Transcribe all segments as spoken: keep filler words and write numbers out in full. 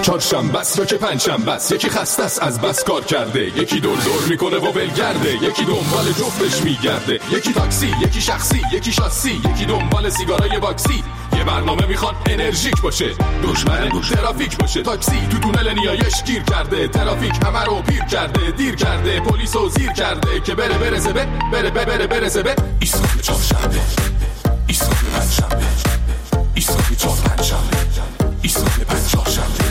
چهارشنبه است یا که پنجشنبه است، یکی خسته است از بس کار کرده، یکی دور دور میکنه و ولگرده، یکی دنبال جفتش میگرده، یکی تاکسی، یکی شخصی، یکی شاسی، یکی دنبال سیگارای باکسی. یه برنامه میخواد انرژیک باشه، دشمن ترافیک باشه. تاکسی تو تونل نیایش گیر کرده، ترافیک همه رو پیر کرده، دیر کرده، پلیسو زیر کرده که بره برسه به بره بره برسه به ایستگاه چهارشنبه، ایستگاه پنجشنبه، ایستگاه چهار پنجشنبه، ایستگاه پنجشنبه.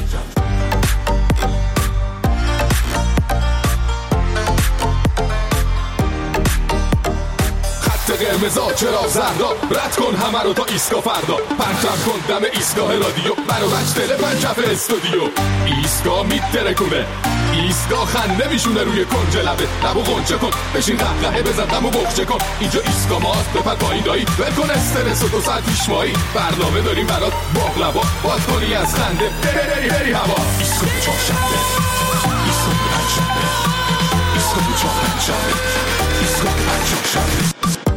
قرمزا چرا زردا، رد کن همه رو تا ایستگاه فردا، پرچم کن دم ایستگاه رادیو، برو بچ دل پنجف استودیو. ایستگاه میترکونه، ایستگاه خنده میشونه روی کنج لبه، لبو غنچه کن بشین قهقهه بزن غمو بخچه کن. اینجا ایستگاه ماست بپر پایین دایی، ول کن استرس و دو ساعت پیش مایی، برنامه داریم برات باقلوا، باز کنی از خنده بری بری هوا. ایستگاه چهارشنبه، ایستگاه پنجشنبه، ایستگاه چهار پنجشنبه، ایستگاه پنجشنبه.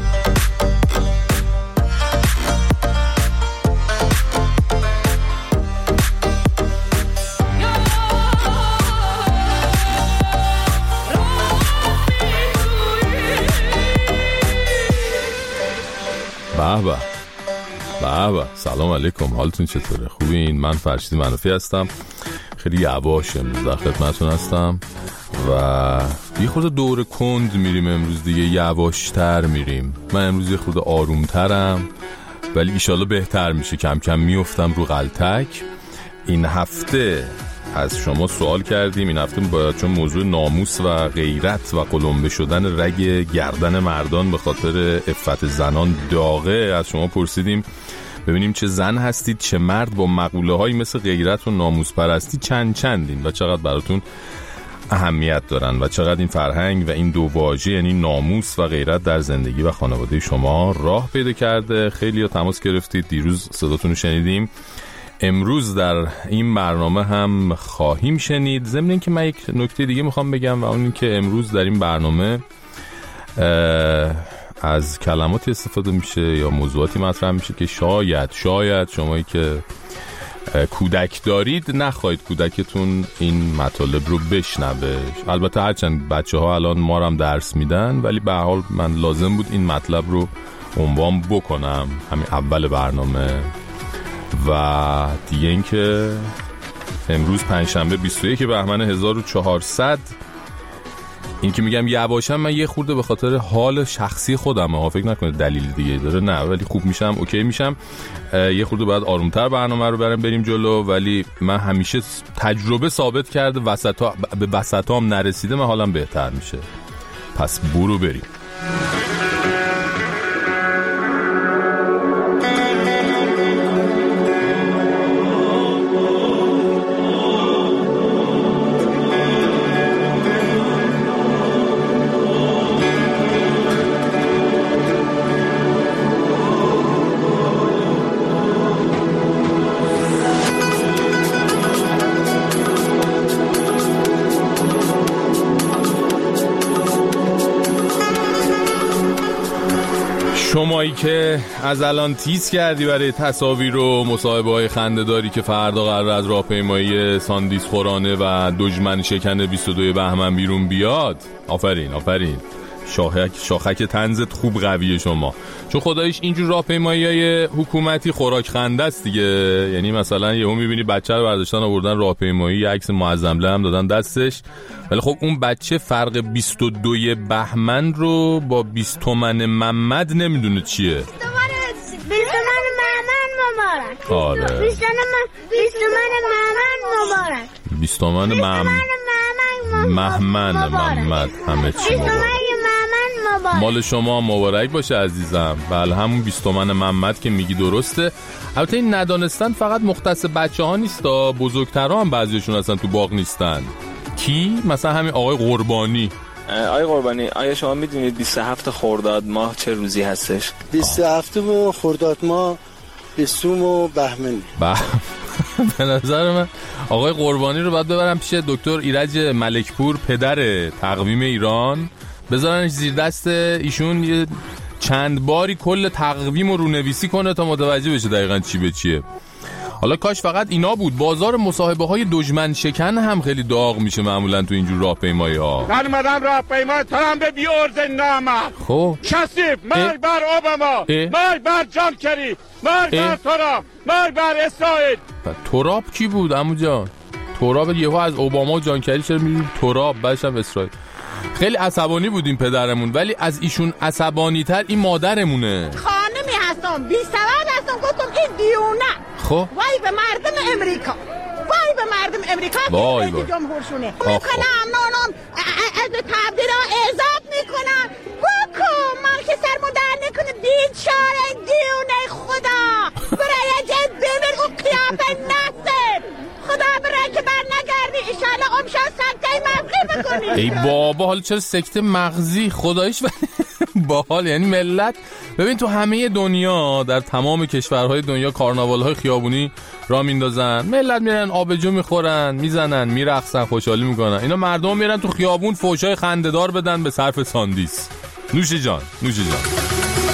بابا بابا سلام علیکم، حالتون چطوره؟ خوبین؟ من فرشید منافی هستم، خیلی یواش امروز در خدمتتون هستم و یه خورده دور کند میریم امروز دیگه، یواشتر میریم. من امروز یه خورده آرومترم ولی ایشالله بهتر میشه، کم کم میفتم رو غلطک. این هفته از شما سوال کردیم، این هفته باید چون موضوع ناموس و غیرت و قلمبه شدن رگ گردن مردان به خاطر عفت زنان داغه، از شما پرسیدیم ببینیم چه زن هستید چه مرد با مقوله هایی مثل غیرت و ناموس پرستی چند چندین و چقدر براتون اهمیت دارن و چقدر این فرهنگ و این دو واژه یعنی ناموس و غیرت در زندگی و خانواده شما راه پیدا کرده. خیلی ها تماس گرفتید، دیروز صداتون رو شنیدیم، امروز در این برنامه هم خواهیم شنید. ضمن این که من یک نکته دیگه میخوام بگم و اون این که امروز در این برنامه از کلماتی استفاده میشه یا موضوعاتی مطرح میشه که شاید شاید شمایی که کودک دارید نخواهید کودکتون این مطالب رو بشنوه. البته هرچند بچه ها الان ما هم درس میدن ولی به هر حال من لازم بود این مطلب رو عنوان بکنم همین اول برنامه. و دیگه این که امروز پنجشنبه بیست و یک بهمن هزار و چهارصد، این که میگم یواشم من یه خورده به خاطر حال شخصی خودم ها، فکر نکنید دلیل دیگه داره، نه ولی خوب میشم اوکی میشم، یه خورده باید آرومتر برنامه رو بریم بریم جلو. ولی من همیشه تجربه ثابت کرده وسطا به وسطام نرسیده من حالم بهتر میشه، پس برو بریم. شمایی که از الان تیز کردی برای تصاویر و مصاحبه های خنده‌داری که فردا قرار از راهپیمایی ساندیس خورانه و دژمن شکن بیست و دو بهمن بیرون بیاد، آفرین آفرین، شاخک شاخک طنزت خوب قویه شما، چون خداییش اینجور راهپیمایی‌های حکومتی خوراک خنده است دیگه. یعنی مثلا یهو می‌بینی بچه رو برداشتن آوردن راهپیمایی، یه عکس معظمله هم دادن دستش، ولی خب اون بچه فرق بیست و دو بهمن رو با بیست تومن محمد نمیدونه چیه. بیست تومن محمد مبارک. آره بیست تومن محمد مبارک. بیست تومن محمد محمد همه چی مبارک. مال شما مبارک باشه عزیزم. بله همون بیست تومن محمد که میگی درسته. البته این ندانستن فقط مختص بچه ها نیست، بزرگترها هم بعضیشون اصلا تو باغ نیستن. کی؟ مثلا همین آقای قربانی. آقای قربانی آیا شما میدونید بیست و هفت خرداد ماه چه روزی هستش؟ بیست و هفت خرداد ماه بیستم و بهمن. به نظر من آقای قربانی رو باید ببرم پیش دکتر ایرج ملکپور، پدر تقویم ایران، بذارنش زیر دست ایشون یه چند باری کل تقویم رو رونویسی کنه تا متوجه بشه دقیقاً چی به چیه. حالا کاش فقط اینا بود. بازار مصاحبه های دشمن شکن هم خیلی داغ میشه معمولا تو اینجور راهپیمایی ها. من اومدم راهپیمایی ترامپ بی ارز نامم. خب کثیف، مرگ بر اوباما، مرگ بر جان کری، مرگ بر ترامپ، مرگ بر اسرائیل. ترامپ کی بود عمو جان؟ ترامپ یهو از اوباما و جان کری چرا میگی ترامپ بعدش هم اسرائیل؟ خیلی عصبانی بودیم پدرمون، ولی از ایشون عصبانی تر این مادرمونه. خانمی هستم بی سواد هستم، گفتم این دیونه. خب وای به مردم امریکا، وای به مردم امریکا وای که جمهورشونه میکنم نانم از تبدیل ها اعزاب میکنم. بکن من که سرمو در نکنه بیچاره دیونه خدا برای جد بمیر اون قیافه نستر خدا برای که بر نگردی ایشالا امشا سکته مغزی بکنی. ای بابا حالا چرا سکته مغزی خدایش باحال. یعنی ملت ببین تو همه دنیا در تمام کشورهای دنیا کارناوال‌های خیابونی را میندازن، ملت میرن آبجو میخورن، میزنن، میرقصن، خوشحالی میکنن. اینا مردم میرن تو خیابون فحشای خنده‌دار بدن به صرف ساندیس. نوش جان نوش جان.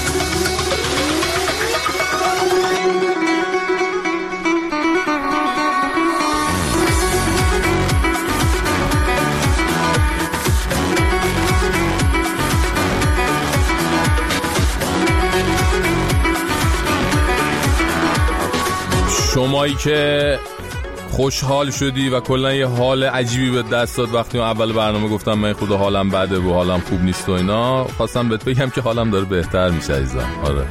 شمایی که خوشحال شدی و کلا یه حال عجیبی به دست داد وقتی من اول برنامه گفتم من خود حالم بده و حالم خوب نیست و اینا، خواستم بهت بگم که حالم داره بهتر میشه عزیزم. آره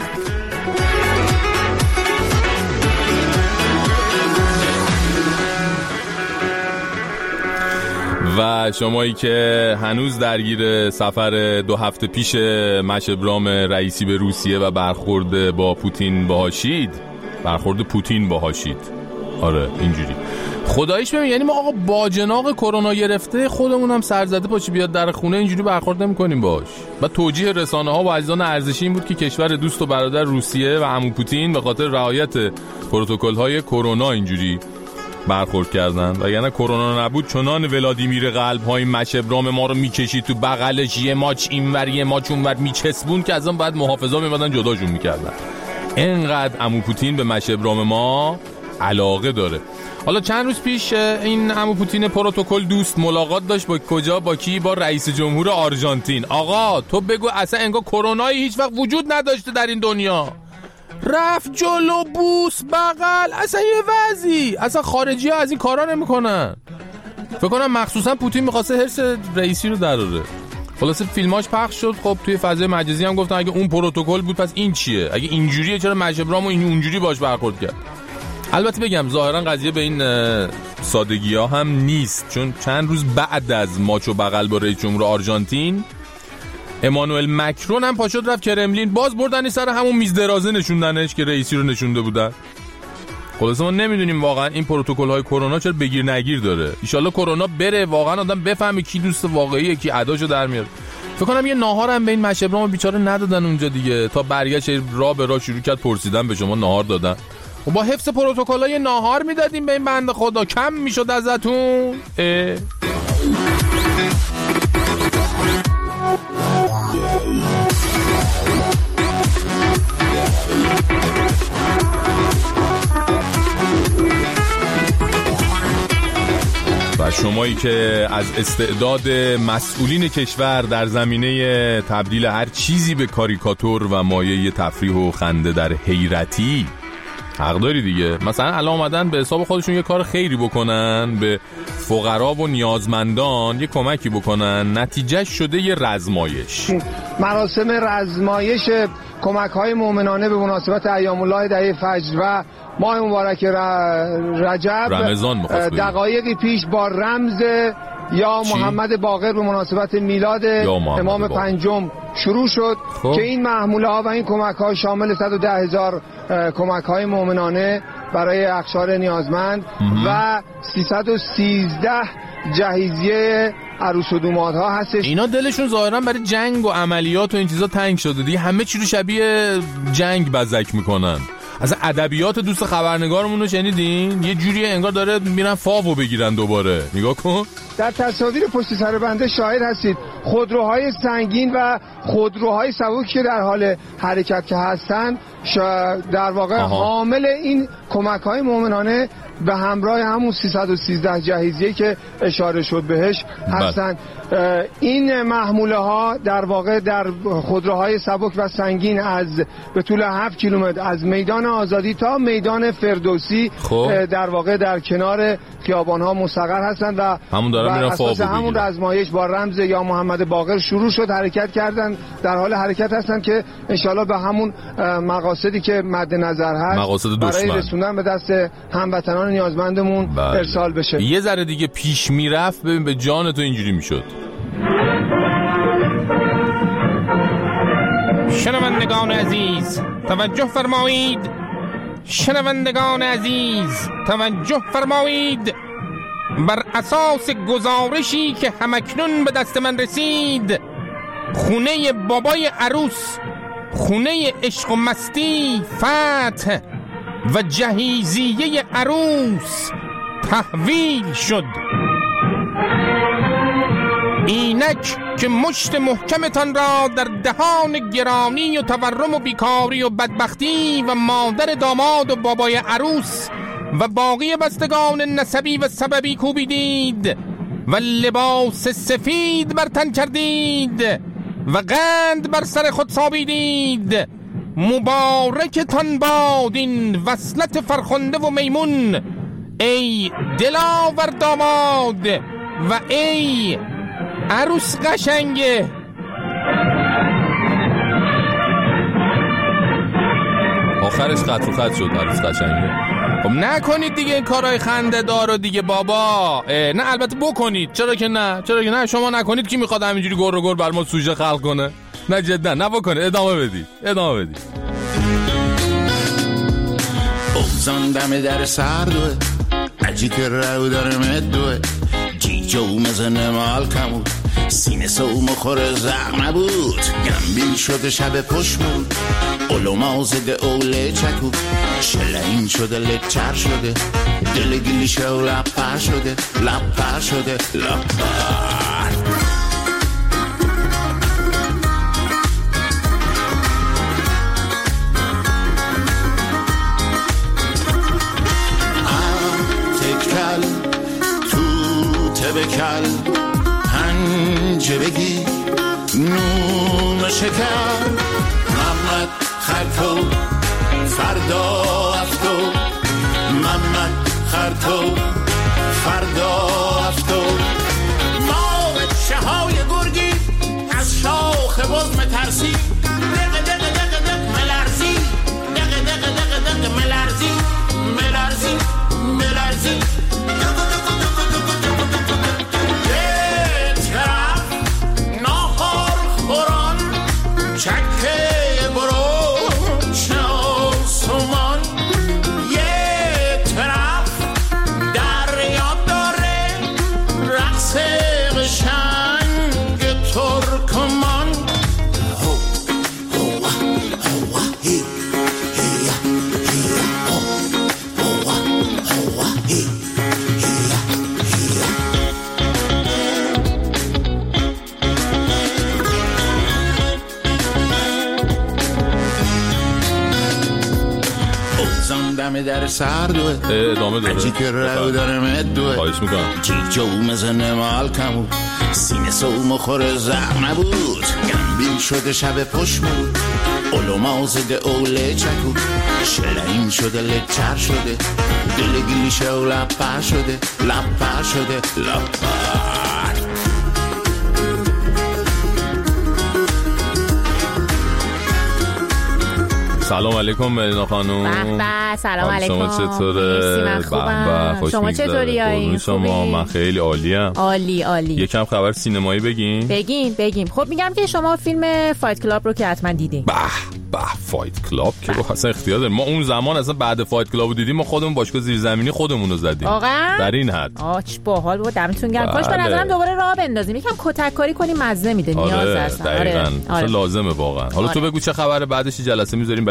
و شمایی که هنوز درگیر سفر دو هفته پیش مش ابرام رئیسی به روسیه و برخورد با پوتین باهاشید، برخورد پوتین باهاشید. آره اینجوری خداییش ببین، یعنی ما آقا باجناق کرونا گرفته خودمون هم سرزده پاچی بیاد در خونه اینجوری برخورد نمی‌کنیم باش. و توجیه رسانه ها و عزیزان ارزشی این بود که کشور دوست و برادر روسیه و عمو پوتین به خاطر رعایت پروتکل‌های کرونا اینجوری برخورد کردن و یعنی کرونا نبود چنان ولادیمیر قلب‌های مش ابرام ما رو میکشید تو بغلش، یه ماچ اینور یه ماچ اونور میچسبون که ازم بعد محافظا میمدن جداشون میکردن. اینقدر عمو پوتین به مش ابرام ما علاقه داره. حالا چند روز پیش این عمو پوتین پروتکل دوست ملاقات داشت با کجا؟ با کی؟ با رئیس جمهور آرژانتین. آقا تو بگو اصلا انگار کرونایی هیچ وقت وجود نداشته در این دنیا. رفت جلو بوس بغل، اصلا یه وضعی، اصلا خارجی ها از این کارا نمیکنن. فکر کنم مخصوصا پوتین میخواسته حرص رئیسی رو دراره. خلاصه فیلماش پخش شد. خب توی فضای مجازی هم گفتن اگه اون پروتکل بود پس این چیه؟ اگه اینجوریه چرا مش ابرام این اونجوری باش برخورد کرد؟ البته بگم ظاهرا قضیه به این سادگی ها هم نیست، چون چند روز بعد از ماچ و بغل با رئیس جمهور آرژانتین امانوئل مکرون هم پاشد رفت کرملین، باز بردنی سر همون میز درازه نشوندنش که رئیسی رو نشونده بودن. خلاصه ما نمیدونیم واقعا این پروتکل های کرونا چرا بگیر نگیر داره. ان شاءالله کرونا بره واقعا آدم بفهمه کی دوست واقعیه کی اداشو در میاره. فکر کنم یه ناهار هم به این مش ابرام بیچاره ندادن اونجا دیگه، تا برگشت راه به راه شروع کرد پرسیدن به شما ناهار دادن. و با حفظ پروتکل‌های ناهار میدادیم به این بنده خدا، کم میشد ازتون. و شمایی که از استعداد مسئولین کشور در زمینه تبدیل هر چیزی به کاریکاتور و مایه تفریح و خنده در حیرتی، حق داری دیگه. مثلا الان اومدن به حساب خودشون یه کار خیری بکنن، به فقرا و نیازمندان یه کمکی بکنن، نتیجه شده یه رزمایش. مراسم رزمایش کمک‌های مومنانه به مناسبت ایام الله دهه فجر و ماه مبارک رجب رمضان دقایقی پیش با رمز یا چی؟ محمد باقر به مناسبت میلاد امام پنجم شروع شد. خب. که این محموله ها و این کمک ها شامل صد و ده هزار کمک های مومنانه برای اقشار نیازمند مهم. و سیصد و سیزده جهیزیه عروس و دوماد ها هستش. اینا دلشون ظاهرا برای جنگ و عملیات و این چیزا تنگ شده دیگه، همه چی رو شبیه جنگ بزک میکنن. اصلا ادبیات دوست خبرنگارمون رو شنیدین؟ یه جوری انگار داره میرن فاوو بگیرن دوباره. نگاه کن. در تصاویر پشت سر بنده شاهد هستید خودروهای سنگین و خودروهای سبک که در حال حرکت که هستن در واقع حامل این کمک‌های مومنانه به همراه همون سیصد و سیزده جهیزیه که اشاره شد بهش هستن. این محموله ها در واقع در خودروهای سبک و سنگین از به طول هفت کیلومتر از میدان آزادی تا میدان فردوسی خوب. در واقع در کنار خیابان ها مستقر هستند و همون دارن میرن فاو بگیرن. همون رزمایش با رمز یا محمد باقر شروع شد، حرکت کردن، در حال حرکت هستن که انشالله به همون مقاصدی که مد نظر هست مقاصد برای رسوندن به دست هموطنان نیازمندمون بله. ارسال بشه. یه ذره دیگه پیش میرفت ببین به جان تو اینجوری میشد. شنوندگان عزیز توجه فرمایید، شنوندگان عزیز توجه فرمایید، بر اساس گزارشی که همکنون به دست من رسید، خونه بابای عروس، خونه عشق و مستی، فتح و جهیزیه عروس تحویل شد. اینک که مشت محکمتان را در دهان گرانی و تورم و بیکاری و بدبختی و مادر داماد و بابای عروس و باقی بستگان نسبی و سببی کوبیدید و لباس سفید بر تن کردید و قند بر سر خود سابیدید. مبارکتان باد این وصلت فرخنده و میمون، ای دلاور داماد و ای عروس قشنگه. آخرش قطع و قطع شد عروس قشنگه. خب نکنید دیگه این کارهای خنده دارو دیگه بابا. نه البته بکنید، چرا که نه، چرا که نه. شما نکنید کی میخواد همینجوری گر و گر بر ما سوژه خلق کنه؟ نه جدا نه بکنید، ادامه بدید ادامه بدید. اوزان دم در سردوه عجی که رو داره مدوه جیجا و مزنه مال کمود سینه سو مخور زغ نبود گمبیل شده شب پشت بود علوما زده اوله چکود شلعین شده لچر شده دل گلیشه و لپر شده لپر شده لپر. بکل پنجه بگی نون شکر محمد خرطو فردا افتو محمد خرطو فردا افتو ما بچه های گرگی از شاخ بزم ترسی دقه دقه دقه دقه ملرزی دقه دقه دقه دقه ملرزی ملرزی ملرزی چکه برو شاسمان یه طرف دریا داره رقص قشنگ ترکمان هو هو هو هی هی هی هو هو هو هی دم در سردوه ادامه داره عجی که رو داره مدوه خواهش میکنم جیجا و مزنه مال کمود سینه سو مخور زغ نبود گمبیل شده شب پشت بود علوما زده اوله چکود شلعین شده لچر شده دل گلیشه و لپر شده لپر شده لپر. سلام علیکم ملینا خانم. بله سلام علیکم. شما چطوره؟ من خوبم. شما چطوری آیین؟ شما من خیلی عالیم. عالی عالی. یکم خبر سینمایی بگیم؟ بگیم بگیم. خب میگم که شما فیلم فایت کلاب رو که حتما دیدین. به به فایت کلاب که رو اصلا اختیار داریم. ما اون زمان اصلا بعد فایت کلاب رو دیدیم، ما خودمون باشگاه زیرزمینی خودمون رو زدیم. واقعا؟ در این حد. آ چه باحال بود. دمتون گرم. کاش به نظرم دوباره راه بندازیم. یکم کتک کاری کنیم مزه میده. نیاز هست. آره دقیقاً. آره. لازمه واقعا. حالا آره. تو بگو چه خبره، بعدش جلسه میذاریم برای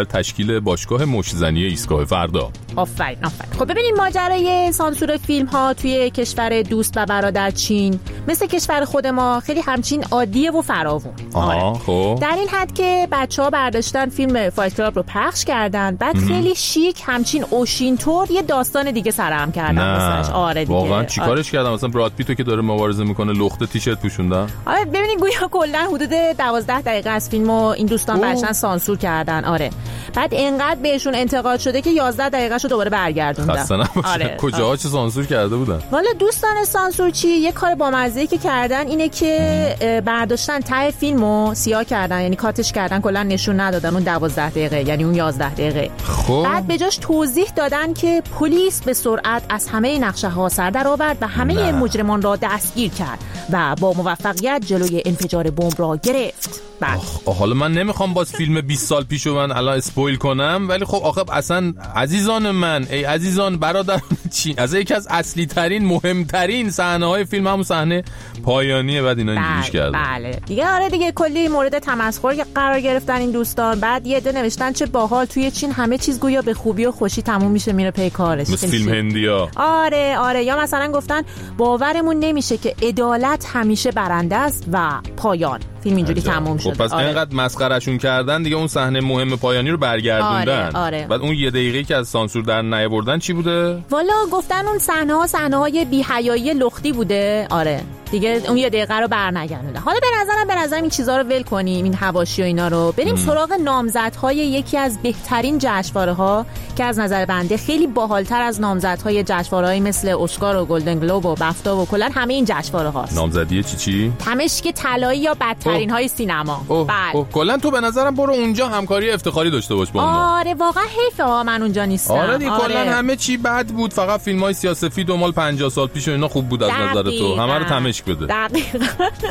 تشکیل باشگاه مشت‌زنی ایستگاه فردا. آفرین آفرین. خب ببینیم ماجرای سانسور فیلم ها توی کشور دوست و برادر چین مثل کشور خود ما خیلی همچین عادیه و فراوون. آها خب در این حد که بچه‌ها برداشتن فیلم فایت کلاب رو پخش کردن، بعد ام. خیلی شیک همچین اوشینطور یه داستان دیگه سرهم کردن واسش. آره دیگه واقعا چیکارش آره. کردن؟ مثلا براد پیتو که داره مبارزه میکنه لخت تیشرت پوشوندن. آره ببینید گویا کلا حدود دوازده دقیقه از فیلمو این دوستان برشن سانسور کردن. آره بعد اینقدر بهشون انتقاد شده که یازده دقیقه‌شو دوباره برگردوندن. خسته نباشه. آره. کجاها چه سانسور کرده بودن؟ والا دوستان سانسور چی یه کار بامزه‌ای که کردن اینه که برداشتن ته فیلمو سیاه کردن، یعنی کاتش کردن، کلا نشون ندادن اون دوازده دقیقه، یعنی اون یازده دقیقه. خب بعد به جاش توضیح دادن که پلیس به سرعت از همه نقشه‌ها سر در آورد و همه نه. مجرمان را دستگیر کرد و با موفقیت جلوی انفجار بمب را گرفت. آخ حالا من نمیخوام باز فیلم بیست سال پیشو من الان اسپویل کنم، ولی خب آخه اصلا عزیزان من، ای عزیزان برادران چین، از یکی از اصلی ترین مهمترین صحنه های فیلم همون صحنه پایانیه، بعد اینا اینجوریش کردن. بله دیگه آره دیگه کلی مورد تمسخر قرار گرفتن این دوستان. بعد یه عده نوشتن چه باحال توی چین همه چیز گویا به خوبی و خوشی تموم میشه میره پی کارش، مثل فیلم هندیا. آره آره یا مثلا گفتن باورمون نمیشه که عدالت همیشه برنده است و پایان فیلم اینجوری تموم شد. خب پس آره. اینقدر مسخرهشون کردن دیگه، اون صحنه مهم پایانی رو برگردوندن. آره. آره. بعد اون یه دقیقه‌ای که از سانسور در نیاوردن چی بوده؟ والا گفتن اون صحنه‌ها صحنه‌های بی‌حیایی لختی بوده. آره دیگه اون یه دقیقه رو برنگردوندن. حالا به نظرم به نظرم این چیزا رو ول کنیم، این حواشی و اینا رو بریم ام. سراغ نامزدهای یکی از بهترین جشنواره‌ها که از نظر بنده خیلی باحال‌تر از نامزدهای جشنواره‌های مثل اسکار و گلدن گلوب و بفتا و کلا همه این جشنواره‌هاست. نامزدی چی چی؟ تمشک طلایی یا بدترین های سینما. بله کلا تو به نظرم برو اونجا همکاری افتخاری داشته باش با ما. آره واقعا حیفه ها من اونجا نیستم. آره دیگه کلا همه چی بد بود، فقط فیلم‌های سیاه‌سفید و مال پنجاه سال پیش و اینا خوب بود از نظر تو. همه رو تمشک بده. دقیقاً.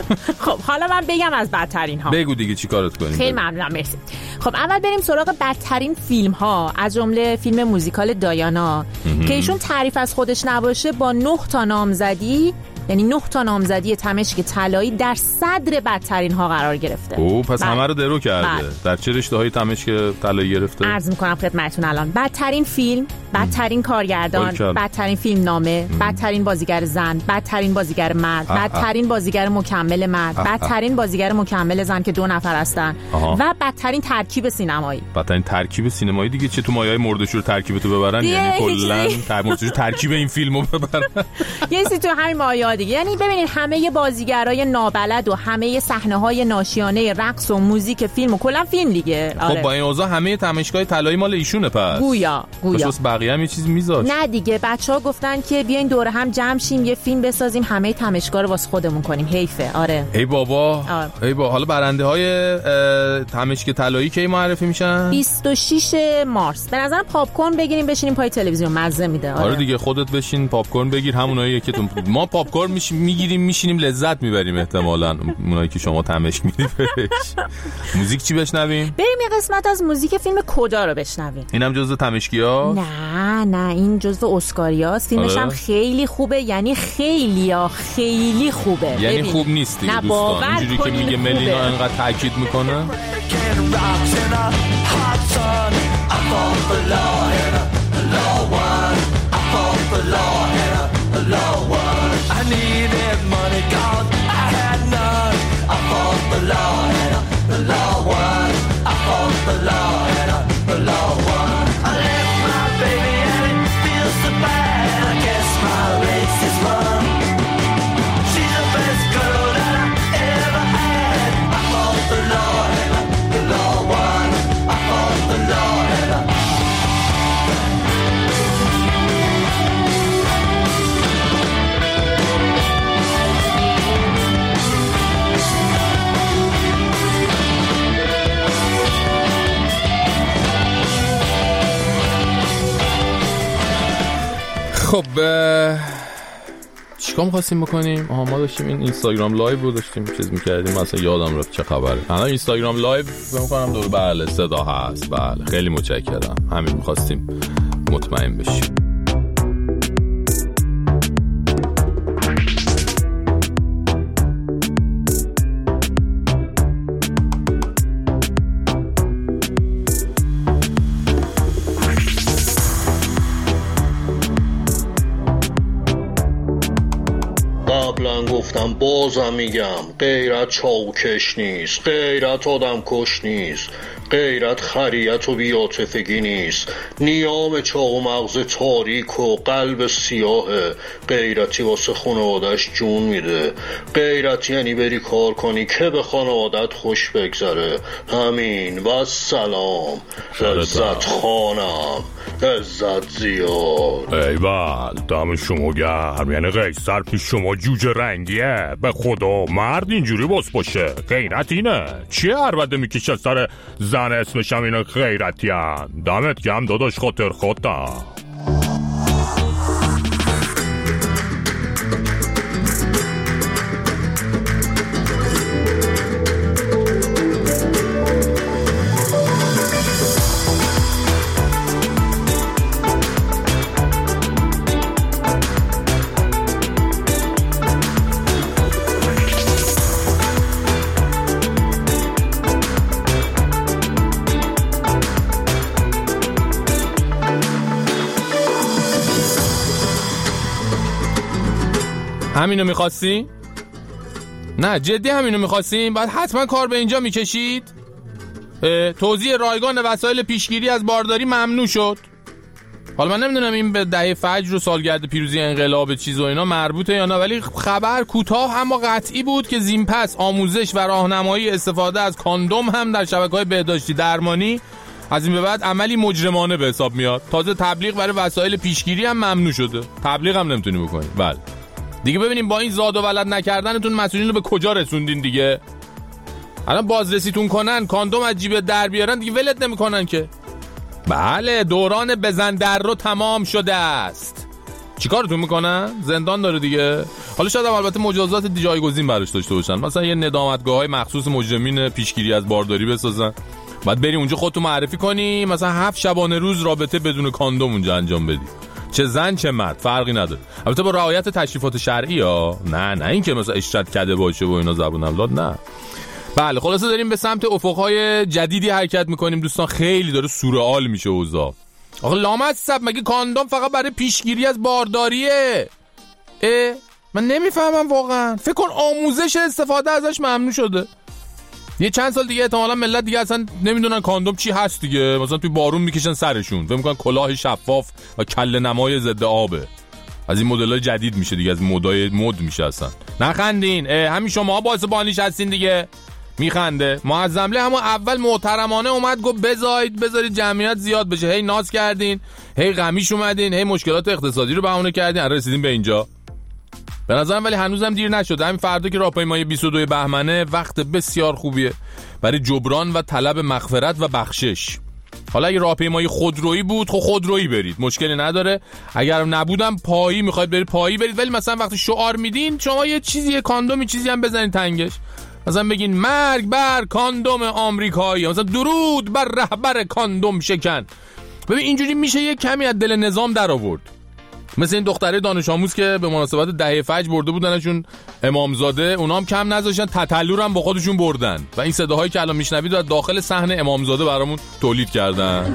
خب حالا من بگم از بدترین ها. بگو دیگه چی کارت کنیم. خیلی ممنونم مرسی. خب اول بریم سراغ بدترین فیلم ها، از جمله فیلم موزیکال دایانا که ایشون تعریف از خودش نباشه با نه تا نامزدی، یعنی نه تا نامزدی تمشک طلایی در صدر بدترین ها قرار گرفته. او پس بله. همه رو درو کرده. بله. در چه رشته‌های تمشک طلایی گرفته؟ عرض می‌کنم خدمتتون الان بدترین فیلم، بدترین کارگردان، بدترین فیلم نامه، بدترین بازیگر زن، بدترین بازیگر مرد، بدترین بازیگر مکمل مرد، بدترین بازیگر مکمل زن که دو نفر هستن و بدترین ترکیب سینمایی. بدترین ترکیب سینمایی دیگه چه تو مایه‌های مرده‌شور ترکیب تو ببرن، یعنی کلاً ترکیب ترکیب این فیلمو ببرن. یه چیزی تو همین مایه‌ها دیگه. یعنی ببینید همه بازیگرای نابلد و همه صحنه‌های ناشیانه رقص و موزیک فیلم و کلا فیلم دیگه. آره. خب با این اوضاع همه تماشاگاه طلایی مال ایشونه پس. گویا گویا. بس بقیه هم یه چیز میذاشت. نه دیگه بچه‌ها گفتن که بیاین دور هم جمع شیم یه فیلم بسازیم همه تماشاگاه رو واسه خودمون کنیم. حیفه. آره. ای بابا. آره. ای بابا. حالا برنده‌های تماشاگاه طلایی کی معرفی میشن؟ بیست و شش مارس. به نظرم پاپ کورن بگیریم بشینیم پای تلویزیون مزه میده. آره. آره دیگه خودت بشین پاپ کورن بگیر، همونایی که تو ما پاپ کورن میگیریم میشینیم لذت میبریم احتمالاً اونایی که شما تمشک میدید. موزیک چی بشنویم؟ بریم یه قسمت از موزیک فیلم کجا رو بشنویم. اینم جزء تمشکی‌ها؟ نه نه این جزء اسکاریاست. فیلمش هم خیلی خوبه، یعنی خیلی ها خیلی خوبه. یعنی ببین. خوب نیست دیگه دوستان، اینجوری که میگه ملینا انقدر تاکید میکنه. I needed money cause I had none. I fought the law and I, the law won. I fought the law and I, the law won. I left my baby and it feels so bad. I guess my race is run. She's the best girl that I ever had. I fought the law and I, the law won. I fought the law and I. خب چیکار می‌خواستیم بکنیم؟ آها ما داشتیم این اینستاگرام لایو رو داشتیم چیز می‌کردیم، مثلا یادم رفت چه خبره. الان اینستاگرام لایو فکر می‌کنم دور بله صدا هست. بله خیلی متشکرم. همین می‌خواستیم مطمئن بشیم. قبلا گفتم بازم میگم، غیرت چاوکش نیست، غیرت آدم کش نیست، غیرت خریت و بیاتفگی نیست، نیام چاق و مغز تاریک و قلب سیاه، غیرتی واسه خانوادش جون میده، غیرت یعنی بری کار کنی که به خانوادت خوش بگذره. همین و سلام. عزت خانم، عزت زیاد. ایول دم شما گرم، یعنی قیصر پیش شما جوجه رنگیه. به خدا مرد اینجوری باز باشه، غیرت اینه. چیه عربده میکشه سر زن اسمش هم اینه غیرتی هم. دمت گرم داداش، خاطر خودم. همینو میخواستی؟ نه جدی همینو میخواستیم؟ بعد حتما کار به اینجا میکشید؟ توزیع رایگان وسایل پیشگیری از بارداری ممنوع شد. حالا من نمیدونم این به دهه فجر و سالگرد پیروزی انقلاب چیز و اینا مربوطه یا نه، ولی خبر کوتاه اما قطعی بود که زین پس آموزش و راهنمایی استفاده از کاندوم هم در شبکه‌های بهداشتی درمانی از این به بعد عملی مجرمانه به حساب میاد. تازه تبلیغ برای وسایل پیشگیری هم ممنوع شده. تبلیغ هم نمیتونی بکنی. بله دیگه ببینیم با این زاد و ولد نکردنتون مسئولین رو به کجا رسوندین دیگه. الان بازرسیتون کنن کاندوم از جیب در بیارن دیگه ولت نمیکنن که. بله دوران بزن در رو تمام شده است. چیکارتون میکنن؟ زندان داره دیگه. حالا شاید هم البته مجازات جایگزین براش داشته باشن، مثلا یه ندامتگاه‌های مخصوص مجرمین پیشگیری از بارداری بسازن، بعد بری اونجا خودتو معرفی کنی، مثلا هفت شبانه روز رابطه بدون کاندوم اونجا انجام بدی، چه زن چه مرد فرقی نداره، البته با رعایت تشریفات شرعی ها. نه نه این که مثلا اشتراط کده باشه و اینا زبون اولاد، نه. بله خلاصه داریم به سمت افقهای جدیدی حرکت میکنیم دوستان. خیلی داره سورئال میشه اوضاع. آخه لامصب مگه کاندوم فقط برای پیشگیری از بارداریه؟ اه من نمیفهمم واقعا. فکر کن آموزش استفاده ازش ممنوع شده. یه چند سال دیگه احتمالاً ملت دیگه اصلا نمیدونن کاندوم چی هست دیگه. مثلا توی بارون میکشن سرشون، فکر میکنن کلاه شفاف و کله نمای ضد آبه. از این مدل‌های جدید میشه دیگه، از مدای مد میشه اصلا. نخندین، همین شما باعث بانیش هستین دیگه. میخنده. معظمله همون اول محترمانه اومد گفت بذارید بذارید جمعیت زیاد بشه، هی ناز کردین، هی غمیش اومدین، هی مشکلات اقتصادی رو بهونه کردین، الان رسیدین به اینجا. به نظرم ولی هنوزم دیر نشده. همین فردا که راهپیمایی بیست و دو بهمنه وقت بسیار خوبیه برای جبران و طلب مغفرت و بخشش. حالا اگه راهپیمایی خودرویی بود خب خودرویی برید، مشکلی نداره. اگر نبودم پایی میخواید برید پایی برید، ولی مثلا وقتی شعار میدین شما یه چیزی یه کاندومی چیزی هم بزنید تنگش، مثلا بگین مرگ بر کاندوم آمریکایی، مثلا درود بر رهبر کاندوم شکن. ببین اینجوری میشه یه کمی از دل نظام در آورد. مثل این دختره دانش آموز که به مناسبت دهه فجر برده بودنشون امامزاده، اونا هم کم نذاشتن تتلو رو هم با خودشون بردن و این صداهایی که الان میشنوید رو داخل صحنه امامزاده برامون تولید کردن.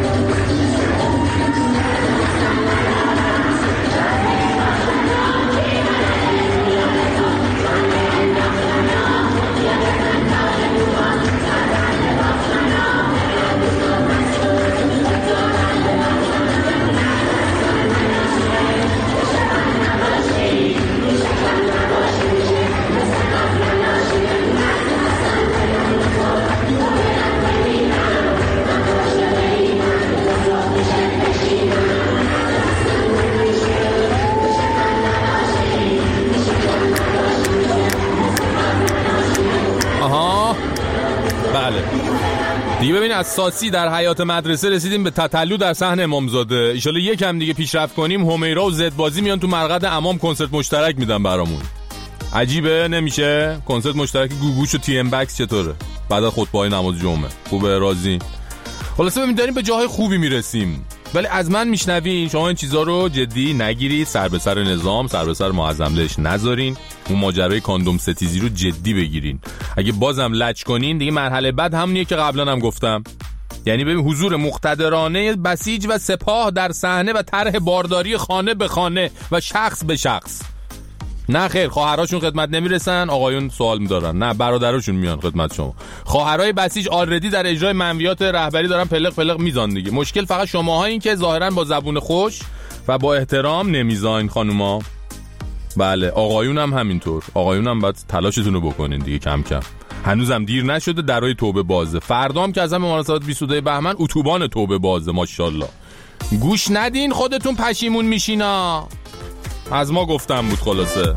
دیگه ببین از ساسی در حیات مدرسه رسیدیم به تتلو در صحن امامزاده. ایشالا یکم دیگه پیشرفت کنیم همیرا و زدبازی میان تو مرقد امام کنسرت مشترک میدن برامون. عجیبه نمیشه؟ کنسرت مشترک گوگوش و تی ام بکس چطوره بعد از خطبه‌های نماز جمعه؟ خوبه راضی؟ خلاصه ببین داریم به جاهای خوبی میرسیم، ولی از من میشنوین شما این چیزا رو جدی نگیرید، سر به سر نظام سر به سر معظملش نذارین، اون ماجرای کاندوم ستیزی رو جدی بگیرین. اگه بازم لج کنین دیگه مرحله بعد همونیه که قبلا هم گفتم، یعنی ببین حضور مقتدرانه بسیج و سپاه در صحنه و طرح بارداری خانه به خانه و شخص به شخص. نه خیر، خواهراشون خدمت نمیرسن، آقایون سوال می‌دارن. نه برادراشون میان خدمت شما. خواهرای بسیج آلردی در اجرای منویات رهبری دارن پلق پلق میزان دیگه. مشکل فقط شماها این که ظاهرا با زبون خوش و با احترام نمیزاین خانوما. بله آقایون هم همینطور. آقایون هم باید تلاشتون رو بکنین دیگه کم کم. هنوزم دیر نشده، درای توبه بازه. فردام که ازم مناسبت بیست و دو بهمن اتوبان توبه بازه ماشاءالله. گوش ندین خودتون پشیمون میشینا. از ما گفتم بود خلاصه.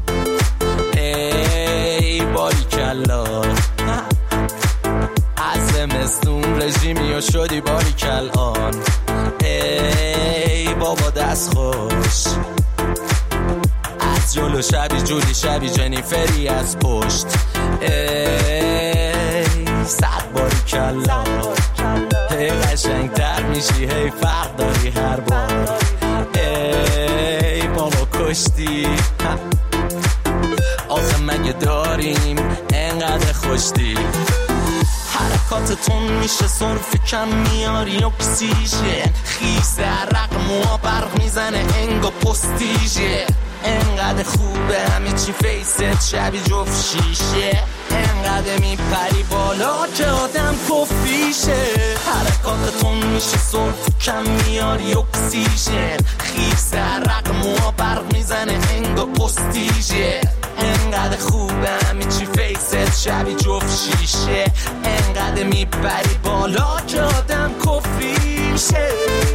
ای باریکلا از زمستون رژیمی و شدی باریکلان. ای بابا دست خوش از جلو شبی جولی شبی جنیفری از پشت. ای صد باریکلا هی قشنگ تر میشی هی فرق داری هر بار. ای بابا کشتی آخه مگه داریم انقدر خوشتی. حرکاتتون میشه صرف کم میاری اکسیژن. خیس عرق موها برق میزنه انگا پستیژه. انقدر خوبه همه چی فیست شبی جفت شیشه. انقدر میپری بالا که آدم کفیشه. حرکاتتون میشه صرف کم میاری اکسیژن. خیس عرق موها برق میزنه انگا پستیژه. انقدر خوبه همه چی فیست شبی جفت شیشه. انقدر میپری بالا که آدم کفیشه.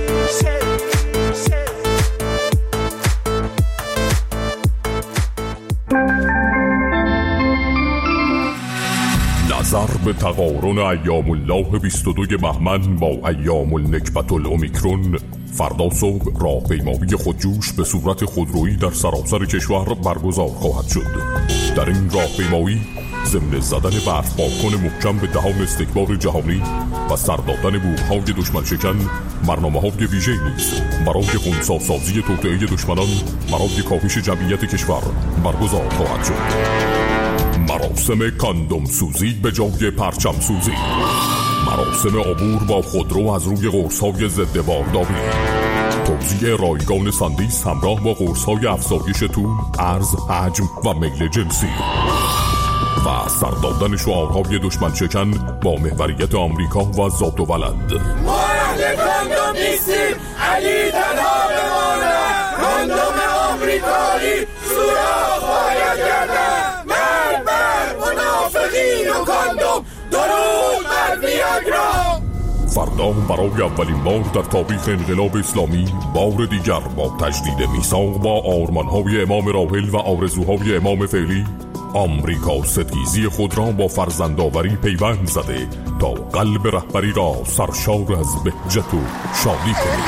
نظر به تقارن ایام الله بیست و دو بهمن با ایام النکبت الاومیکرون، فردا صبح راهپیمایی خودجوش به صورت خودرویی در سراسر کشور برگزار خواهد شد. در این راهپیمایی ضمن زدن برف پاکن محکم به دهان استکبار جهانی و سر دادن بوم‌های دشمن شکن، برنامه‌های ویژه‌ای نیز برای خنثی‌سازی توطئه دشمنان برای کاهش جمعیت کشور برگزار خواهد شد. مراسم کاندوم سوزی به جای پرچم سوزی، مراسم عبور با خودرو از روی قرص‌های ضد بارداری، توزیع رایگان ساندیس همراه با قرص‌های افزایش طول، عرض، حجم و میل جنسی و سر دادن شعارهای دشمن شکن با محوریت آمریکا و ذات و ولد. ما اهل کاندوم نیستیم، علی تنها بماند. کاندوم آمریکایی سوراخ باید گردد. مرد بر منافقین و کاندوم، درود بر ویاگرا. فردا برای اولین بار در تاریخ انقلاب اسلامی بار دیگر با تجدید میثاق با آرمان‌های امام راحل و آرزوهای امام فعلی، آمریکا ستیزی خود را با فرزندآوری پیوند زده تا قلب رهبری را سرشار از بهجت و شادی کنید.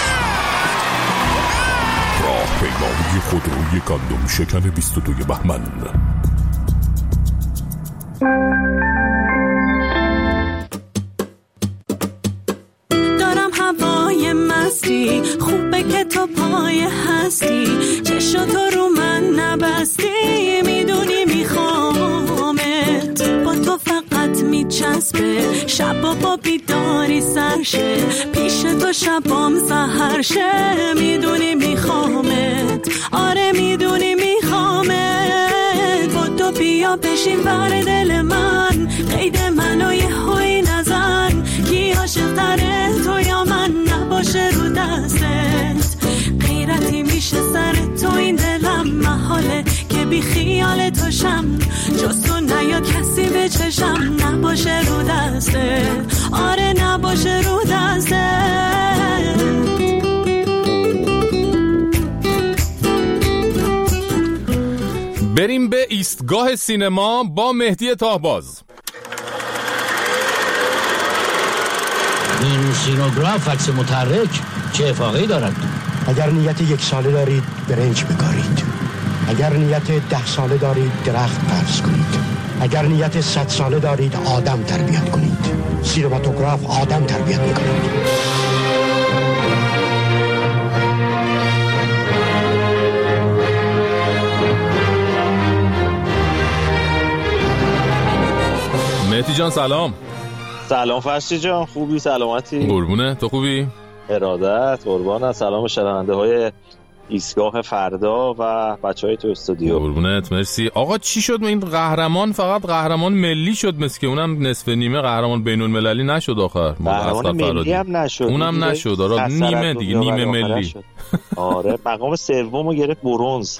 راهپیمایی خودروی کاندوم شکن بیست و دو بهمن. دارم هوای مستی، خوبه که تو پای هستی. چشاتو رو من نبستی، میدونی میخوامت. با تو فقط میچسبه، شبا با بیداری سرشه. پیش تو شبام سهرشه، میدونی میخوامت. آره میدونی میخوامت. با تو بیا بشین بر دل من، قید منو یه هوی نزن. کی عاشق تره تو یا من، نباشه رو دستت. غیرتی میشه سر تو این دلم، محاله که بی خیال تو شم. جز تو نیا کسی به چشم، نباشه رو دستت. آره نباشه رو دستت. بریم به ایستگاه سینما با مهدی تاهباز. این سینوگراف عکس متحرک چه افاقه‌ای دارد؟ اگر نیت یک ساله دارید برنج بکارید. اگر نیت ده ساله دارید درخت فرض کنید. اگر نیت صد ساله دارید آدم تربیت کنید. سینماتوگراف آدم تربیت میکنید. مهدی جان سلام. سلام فرشی جان، خوبی؟ سلامتی؟ قربونه، تو خوبی؟ ارادت، قربان. سلام شنونده های ایستگاه فردا و بچهای تو استودیو. قربونت، مرسی. آقا چی شد این قهرمان؟ فقط قهرمان ملی شد مثل که اونم نصف نیمه قهرمان بین المللی نشد آخر. قهرمان ملی هم نشد. اونم نشد. آره نیمه دیگه، نیمه ملی. آره مقام سومو گرفت برنز.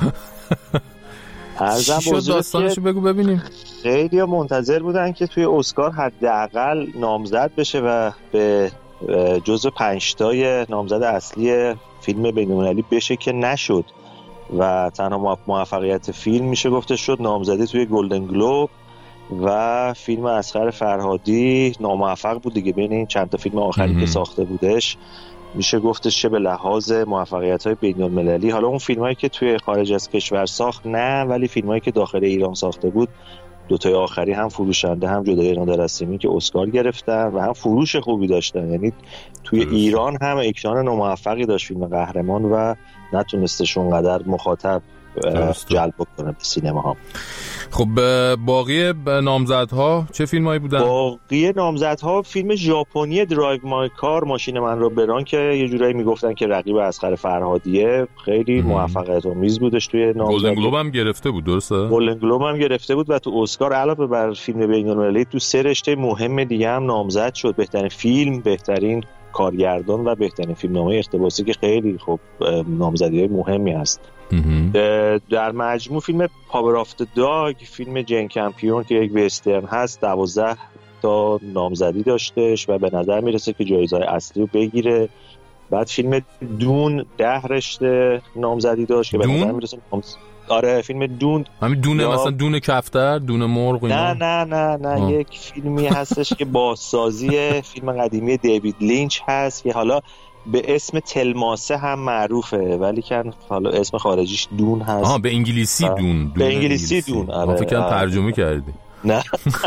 چی شد داستانشو بگو ببینیم. خیلی ها منتظر بودن که توی اسکار حداقل نامزد بشه و به جزو پنج تای نامزد اصلی فیلم بین‌المللی بشه که نشد و تنها موفقیت فیلم میشه گفته شد نامزدی توی گلدن گلوب و فیلم اصغر فرهادی ناموفق بود دیگه. بین این چند تا فیلم آخری که ساخته بودش میشه گفتش چه به لحاظ موفقیت‌های بین‌المللی، حالا اون فیلمایی که توی خارج از کشور ساخت نه، ولی فیلمایی که داخل ایران ساخته بود دوتای آخری هم فروشنده هم جدای نادر رسمی که اسکار گرفتن و هم فروش خوبی داشتن. یعنی توی درست. ایران هم اکران ناموفقی داشت فیلم قهرمان و نتونستش اونقدر مخاطب جلب کنه به سینما ها. خب باقی نامزدها چه فیلمایی بودن؟ باقی نامزدها فیلم ژاپنی درایو مای کار، ماشین من رو بران، که یه جورایی میگفتن که رقیب اصغر فرهادیه. خیلی موفقیت آمیز بودش توی نامزد. گلدن گلوب هم گرفته بود درسته؟ گلدن گلوب هم گرفته بود و تو اسکار علاوه بر فیلم بین‌المللی تو سه رشته مهم دیگه هم نامزد شد. بهترین فیلم، بهترین کارگردان و بهترین فیلمنامه اقتباسی که خیلی خب نامزدی‌های مهمی هست. در مجموع فیلم پاور آف د داگ، فیلم جین کمپیون که یک وسترن هست، دوازده تا نامزدی داشتش و به نظر میرسه که جایزه‌های اصلی رو بگیره. بعد فیلم دون ده رشته نامزدی داشت که به نظر میرسه نامز... آره فیلم دون همین دونه یا... مثلا دونه کفتر، دونه مرغ اینا. نه نه نه نه آه. یک فیلمی هستش که بازسازی فیلم قدیمی دیوید لینچ هست که حالا به اسم تلماسه هم معروفه ولی که حالا اسم خارجیش دون هست. آها به انگلیسی دون, دون به انگلیسی, انگلیسی. دون. آره فکر کنم ترجمه کردی. نه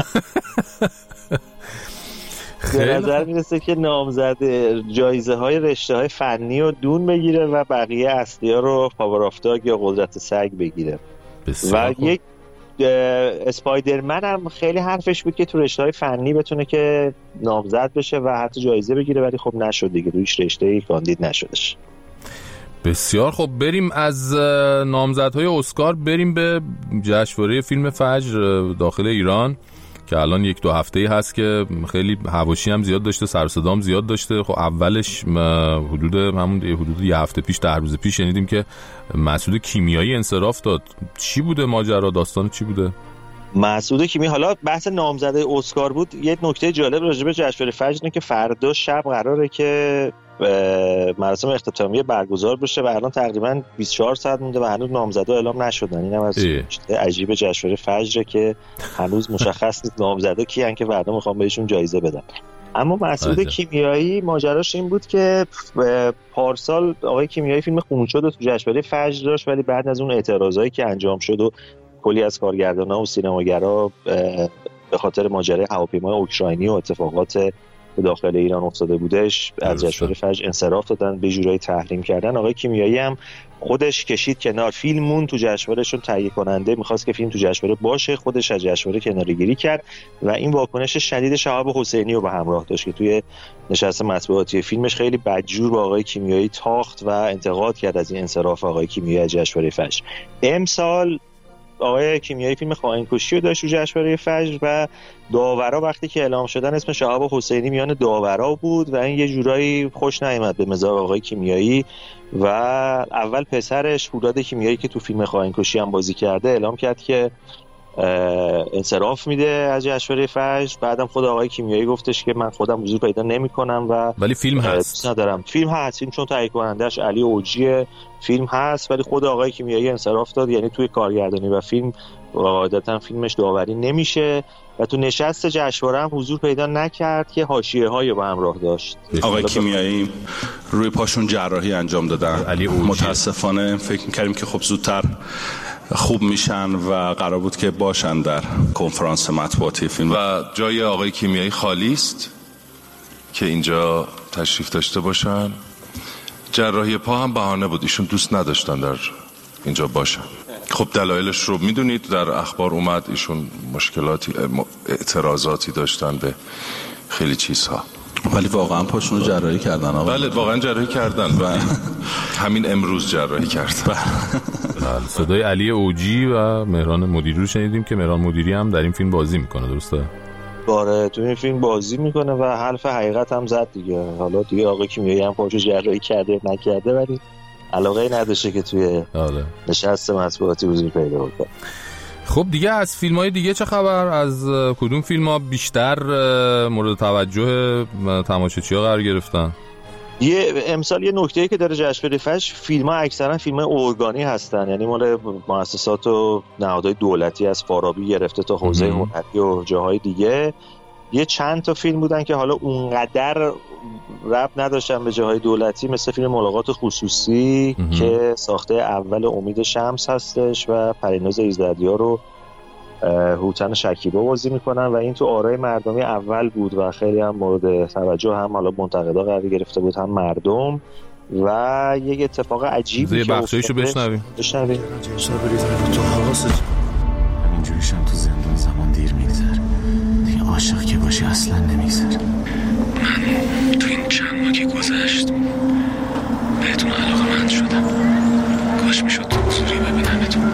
به نظر میرسه که نامزد جایزه های رشته های فنی رو دون بگیره و بقیه اصلی ها رو پاور آف داگ یا قدرت سگ بگیره. و یک اسپایدرمن هم خیلی حرفش بود که تو رشته‌های فنی بتونه که نامزد بشه و حتی جایزه بگیره ولی خب نشد دیگه، رویش رشته‌ای کاندید نشدش. بسیار خب بریم از نامزدهای اسکار بریم به جشنواره فیلم فجر داخل ایران که الان یک دو هفته‌ای هست که خیلی حواشی هم زیاد داشته، سر و صدا هم زیاد داشته. خب اولش حدود همون حدود یه هفته پیش، ده روز پیش شنیدیم که مسعود کیمیایی انصراف داد. چی بوده ماجرا؟ داستان چی بوده؟ مسعود کیمیایی، حالا بحث نامزده اسکار بود. یه نکته جالب راجع به جشنواره فجر اینه که فردا شب قراره که مراسم اختتامیه برگزار بشه و الان تقریبا بیست و چهار ساعت مونده و هنوز نامزدا اعلام نشدن. اینم از عجیب جشنواره فجر که هنوز مشخص نیست نامزدا کیان که فردا میخوام بهشون جایزه بدن. اما مسعود کیمیایی ماجراش این بود که پارسال آقای کیمیایی فیلم خونشد رو تو جشنواره فجر داشت ولی بعد از اون اعتراضایی که انجام شد و کلی از کارگردان‌ها و سینماگرا به خاطر ماجرای هواپیمای اوکراینی و اتفاقات داخل ایران افتاده بودش از جشنواره فجر انصراف دادن، به جورایی تحریم کردن. آقای کیمیایی هم خودش کشید کنار، فیلمون تو جشنوارهشون تهیه کننده می‌خواست که فیلم تو جشنواره باشه، خودش از جشنواره کناره‌گیری کرد و این واکنش شدید شهاب حسینی رو به همراه داشت که توی نشست مطبوعاتی فیلمش خیلی بدجور با آقای کیمیایی تاخت و انتقاد کرد از این انصراف آقای کیمیایی از جشنواره فجر. امسال آقای کیمیایی فیلم خائن کشی رو داشت تو جشنواره فجر و داورا وقتی که اعلام شدن اسم شهاب حسینی میان داورا بود و این یه جورایی خوش نیامد به مزاج آقای کیمیایی و اول پسرش فولاد کیمیایی که تو فیلم خائن کشی هم بازی کرده اعلام کرد که انصراف میده از جشنواره فجر. بعدم خود آقای کیمیایی گفتش که من خودم حضور پیدا نمیکنم و ولی فیلم هست ندارم. فیلم هست، فیلم چون تهیه کنندش علی اوجی فیلم هست ولی خود آقای کیمیایی انصراف داد. یعنی توی کارگردانی و فیلم عادتا فیلمش داوری نمیشه و تو نشست جشنواره هم حضور پیدا نکرد که حاشیه‌هایی با همراه داشت. آقای کیمیایی روی پاشون جراحی انجام دادن. علی اوجی متاسفانه فکر می‌کردیم که خب زودتر خوب میشن و قرار بود که باشن در کنفرانس مطبوعاتی فیلم و جای آقای کیمیایی خالی است که اینجا تشریف داشته باشن. جراحی پا هم بهانه بود، ایشون دوست نداشتن در اینجا باشن. خب دلایلش رو میدونید، در اخبار اومد ایشون مشکلاتی اعتراضاتی داشتن به خیلی چیزها. ولی واقعا پاشون رو جراحی کردن آقا. بله واقعا جراحی کردن و همین امروز جراحی کردن. بله صدای علی اوجی و مهران مدیری رو شنیدیم که مهران مدیری هم در این فیلم بازی میکنه، درسته؟ باره تو این فیلم بازی میکنه و حرف حقیقت هم زد دیگه. حالا دیگه آقا کیمیایی هم پاشو جراحی کرده نکرده ولی علاقه نداشته که توی آره. نشست مطبوعاتی حضور پیدا کنه. خب دیگه از فیلم‌های دیگه چه خبر؟ از کدوم فیلم‌ها بیشتر مورد توجه تماشاچی‌ها قرار گرفتن؟ یه امسال یه نکته‌ای که داره جشنواره فجر، فیلم‌ها اکثرا فیلم‌های ارگانی هستن، یعنی مال مؤسسات و نهادهای دولتی از فارابی گرفته تا حوزه هنری و جاهای دیگه. یه چند تا فیلم بودن که حالا اونقدر ربط نداشتن به جاهای دولتی، مثل فیلم ملاقات خصوصی امه. که ساخته اول امید شمس هستش و پریناز ایزدیار رو هوتن شکیبا بازی میکنن و این تو آرای مردمی اول بود و خیلی هم مورد توجه هم حالا منتقدا قرار گرفته بود، هم مردم. و یک اتفاق عجیبی که بخشایشو بشنویم بشنویم تو حواست همینجوریشم تو زندان زمان دیر میگذره، دیگه عاشق که باشی اصلا نمیگذره. من تو این چند ماه که گذشت بهتون علاقه مند شدم، کاش میشد تو حضوری ببینمتون.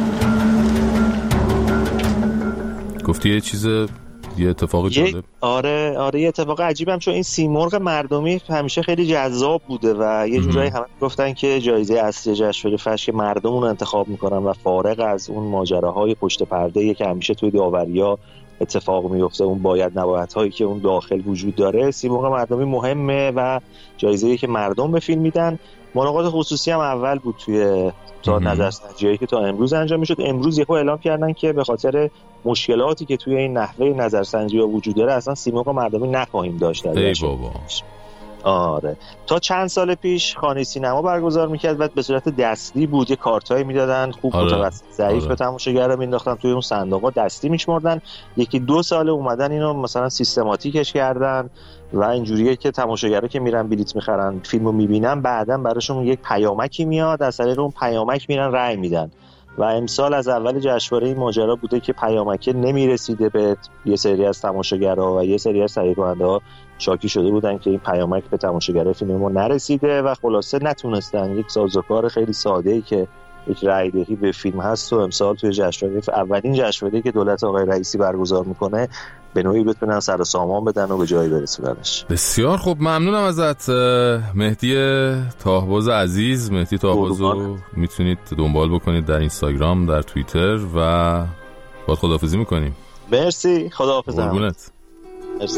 گفتی یه چیز یه اتفاق جالب؟ آره آره یه اتفاق عجیبم، چون این سیمرغ مردمی همیشه خیلی جذاب بوده و یه جورایی همه گفتن که جایزه اصلی جشنواره فجر که مردم اون انتخاب میکنن و فارغ از اون ماجراهای پشت پرده که همیشه توی داوریا اتفاق میفته، اون باید نبایدهایی که اون داخل وجود داره، سیمرغ مردمی مهمه و جایزه‌ای که مردم به فیلم میدن. ملاقات خصوصی هم اول بود توی تا نظرسنجی‌هایی که تا امروز انجام میشد. امروز یهو اعلام کردن که به خاطر مشکلاتی که توی این نحوه نظرسنجی‌ها وجود داره اصلا سیمرغ مردمی نخواهیم داشت. ای بابا. آره تا چند سال پیش خانه سینما برگزار میکرد و به صورت دستی بود، یه کارتایی میدادن خوب آره. متوسط ضعیف آره. به تماشاگرا مینداختن توی اون صندوق‌ها دستی میشمردن. یکی دو سال اومدن اینو مثلا سیستماتیکش کردن و اینجوریه که تماشاگرا که میرن بلیت میخرن فیلمو میبینن، بعداً براشون یک پیامکی میاد، از طریق اون پیامک میرن رأی میدن. و امسال از اول جشنواره این ماجرا بوده که پیامکه نمیرسیده به یه سری از تماشاگرها و یه سری از تهیه کننده‌ها شاکی شده بودن که این پیامک به تماشاگرای فیلم ما نرسیده و خلاصه نتونستن یک سازوکار خیلی ساده‌ای که یک رایدهی به فیلم هست و امسال توی جشنواره اولین جشنواره‌ای که دولت آقای رئیسی برگزار میکنه به نوعی بتونن سر و سامان بدن و به جایی برسوننش. بسیار خوب، ممنونم ازت مهدی طاهباز عزیز. مهدی طاهباز رو میتونید دنبال بکنید در اینستاگرام، در توییتر و باید خداحافظی میکنیم. مرسی، خداحافظ. قربونت. مرسی.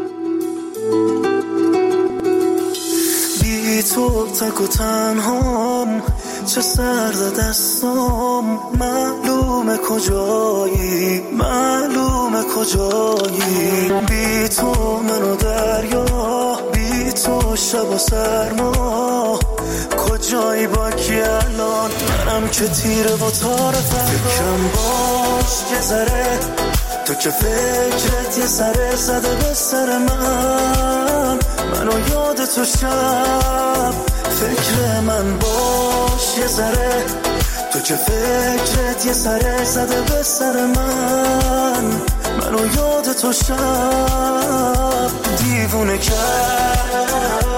بی تو تک و تنهام، چه سرد دستام، معلومه کجایی، معلومه کجایی. بی تو منو دریا، بی تو شب و سرما، کجایی با کی الان؟ منم که تیره و تار فردا. فکرم باش یه ذره، تو که فکرت یه سره زده به سر من، منو یاد تو شب. فکر من باش یه ذره، تو که فکرت یه سره زده به سر من، منو یاد تو شب دیوونه کرد.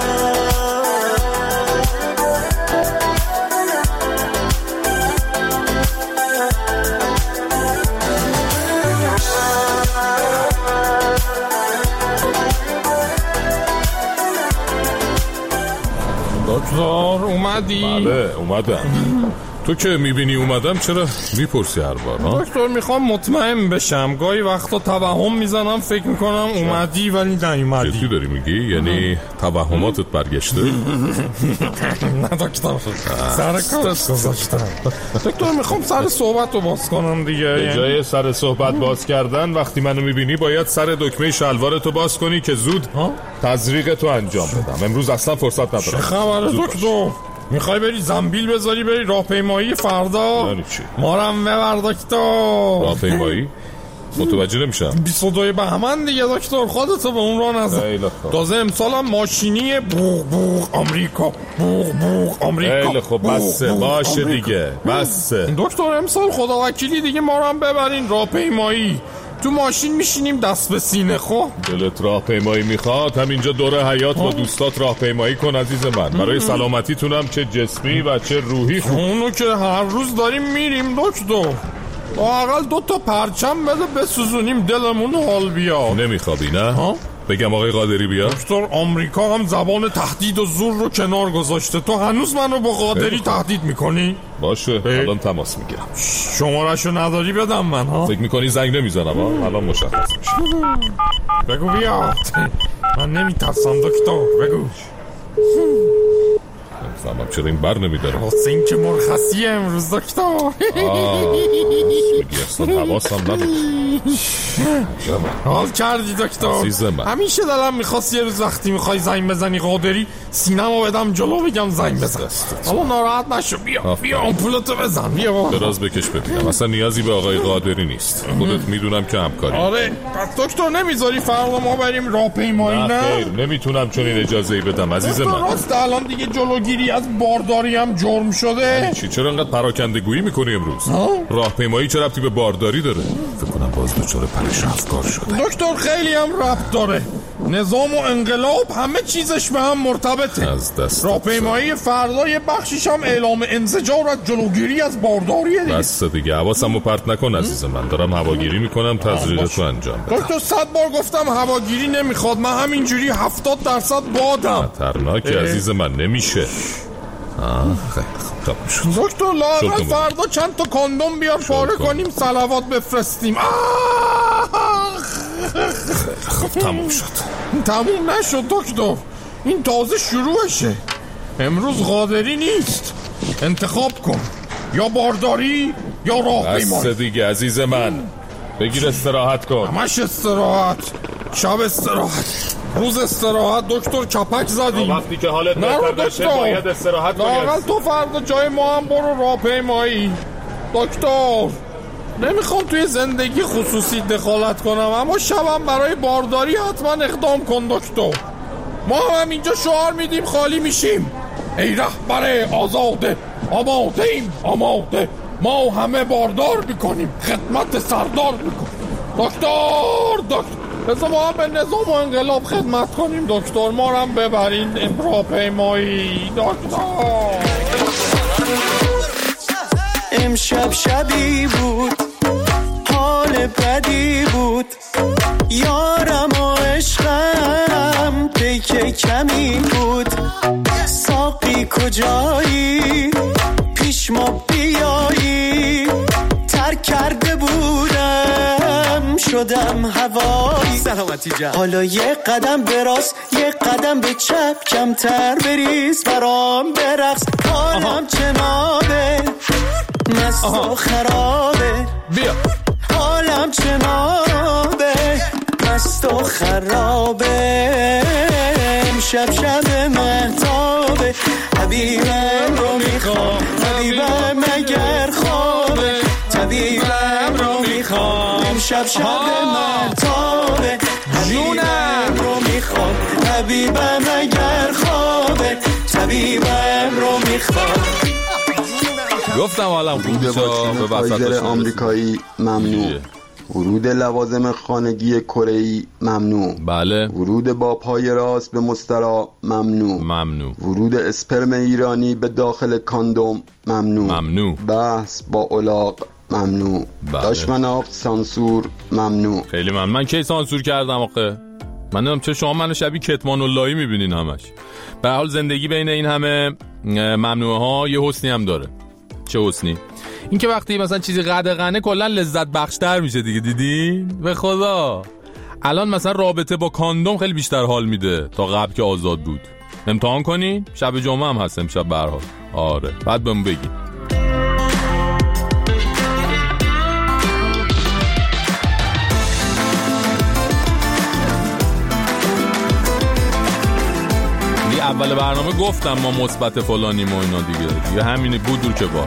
دکتر اومدی؟ بله اومدم. تو که میبینی اومدم چرا میپرسی هر بار ها؟ دکتر میخوام مطمئن بشم، گاهی وقتا توهم میزنم فکر میکنم اومدی ولی نیومدی. جدی داری میگی؟ یعنی توهماتت برگشته؟ نه دکتر، سر کارت گذاشتم. دکتر میخوام سر صحبت رو باز کنم دیگه. به جای سر صحبت باز کردن وقتی منو میبینی باید سر دکمه شلوارتو باز کنی که زود تزریقتو انجام بدم. امروز اصلا فرصت ندارم. چه خبره دکتر؟ میخوای بری زنبیل بذاری بری راهپیمایی فردا؟ یعنی چی؟ ما رو هم ببر دکتر. راهپیمایی؟ متوجه نمیشم. بیست و دو بهمن دیگه دکتر، خودتو به اون راه نزن. تازه امسال هم ماشینی بوغ بوغ آمریکا، بوغ بوغ آمریکا. خیلی خب بسه، باشه دیگه بسه. دکتر امسال خدا وکیلی دیگه ما رو هم ببرین راهپیمایی. تو ماشین میشینیم دست به سینه. خب دلت راهپیمایی میخواد همینجا دور حیاط با دوستات راهپیمایی کن عزیز من، برای سلامتیتونم چه جسمی و چه روحی خوب. اونو که هر روز داریم میریم دکتر، لااقل دو تا پرچم بده بسوزونیم دلمون حال بیا. نمیخوابی نه؟ ها؟ بگم آقای قادری بیا. دکتر آمریکا هم زبان تهدید و زور رو کنار گذاشته، تو هنوز منو با قادری تهدید میکنی؟ باشه الان تماس میگیرم. شمارهشو نداری بدم من ها؟ فکر میکنی زنگ نمیزنم ها؟ الان مشخص میشه. بگو بیاد، من نمیترسم دکتر، بگو. نمیفهمم چرا این بر نمیداره. واسه این که مرخصی امروز دکتر. میگی اصلا حواسم نبود. حال کردی دکتر؟ همیشه دلم میخواست یه روز وقتی میخوای زنگ بزنی قادری سینمو بدم جلو بگم زنگ بزن. حالا ناراحت نشو، بیا بیا آمپولتو بزن، بیا دراز بکش ببینم. اصلا نیازی به آقای قادری نیست، خودت میدونم که همکاری. آره پس دکتر نمیذاری فردا ما بریم راهپیمایی؟ نه خیر نمیتونم چون این اجازه‌ای بدم عزیز من. راست الان دیگه جلوگیری از بارداری هم جرم شده. چی چرا انقدر پراکنده گویی میکنی امروز؟ راهپیمایی چه ربطی به بارداری داره؟ فکر کنم باز دچار پرش افکار شده. دکتر خیلی هم ربط داره، نظام و انقلاب همه چیزش به هم مرتبطه. از دست راهپیمایی فردا یه بخشش هم اعلام انزجار از جلوگیری از بارداریه دیگه. بس دیگه حواسمو پرت نکن عزیز من، دارم هواگیری میکنم تزریقتو انجام بدم. دکتر صد بار گفتم هواگیری نمیخواد، من همینجوری هفتاد درصد بادم. خطرناکه عزیز من، نمیشه. آه خیلی خوب شد. دکتر لااقل فردا چند تا کاندوم بیار پاره کنیم صلوات بفرستیم. خب تموم شد. تموم نشد دکتر، این تازه شروعشه. امروز قادری نیست، انتخاب کن، یا بارداری یا راهپیمایی. بس دیگه عزیز من، بگیر استراحت کن. همش استراحت، شب استراحت، روز استراحت. دکتر کپک زدیم. وقتی که حالت بهتر نشه باید استراحت کنی. لااقل تو فردا جای ما هم برو راهپیمایی. دکتر نمیخوام توی زندگی خصوصی دخالت کنم، اما شبم برای بارداری حتما اقدام کن دکتر. ما هم اینجا شعار میدیم خالی میشیم. ای رهبر آزاده، آماده ایم آماده، ما همه باردار میکنیم، خدمت سردار میکنیم. دکتر دکتر بذار ما هم به نظام و انقلاب خدمت کنیم دکتر، ما هم ببرین راهپیمایی دکتر. امشب شبی بود، حال بدی بود، یارم و عشقم پیک کمی بود. ساقی کجایی؟ پیش ما بیایی. ترک کرده بودم شدم هوایی. سلامتی جان. حالا یه قدم به راست یه قدم به چپ، کمتر بریز برام برقص. حالم چنابه مست و خرابه، بیا حالم چنابه مست و خرابه. امشب شب مهتابه، حبیبم رو میخوام، حبیبم مگر خوابه، طبیبم رو میخوام. امشب شب مهتابه، حبیبم رو میخوام، حبیبم مگر خوابه، طبیبم رو میخوام. گفتم حالم خوب شد. به وسط آمریکایی ممنوع، ورود لوازم خانگی کره‌ای ممنوع. بله. ورود با پای راست به مستراح ممنوع. ممنوع. ورود اسپرم ایرانی به داخل کاندوم ممنوع. ممنوع. بحث با الاغ ممنوع. بله. دشمناف سانسور ممنوع. خیلی من من کی سانسور کردم آخه؟ من نمیدونم چه شما منو شبیه کتمان اللهی میبینین همش. به حال زندگی بین این همه ممنوعه ها یه حسنی هم داره. چه حسنی؟ این که وقتی مثلا چیزی قدغنه کلا لذت بخشتر میشه دیگه. دیدین؟ به خدا الان مثلا رابطه با کاندوم خیلی بیشتر حال میده تا قبل که آزاد بود. امتحان کنین، شب جمعه هم هست امشب به هر حال. آره بعد بهم بگین. اول برنامه گفتم ما مثبت فلانیم و اینا دیگه دیگه همینی بود دور که با.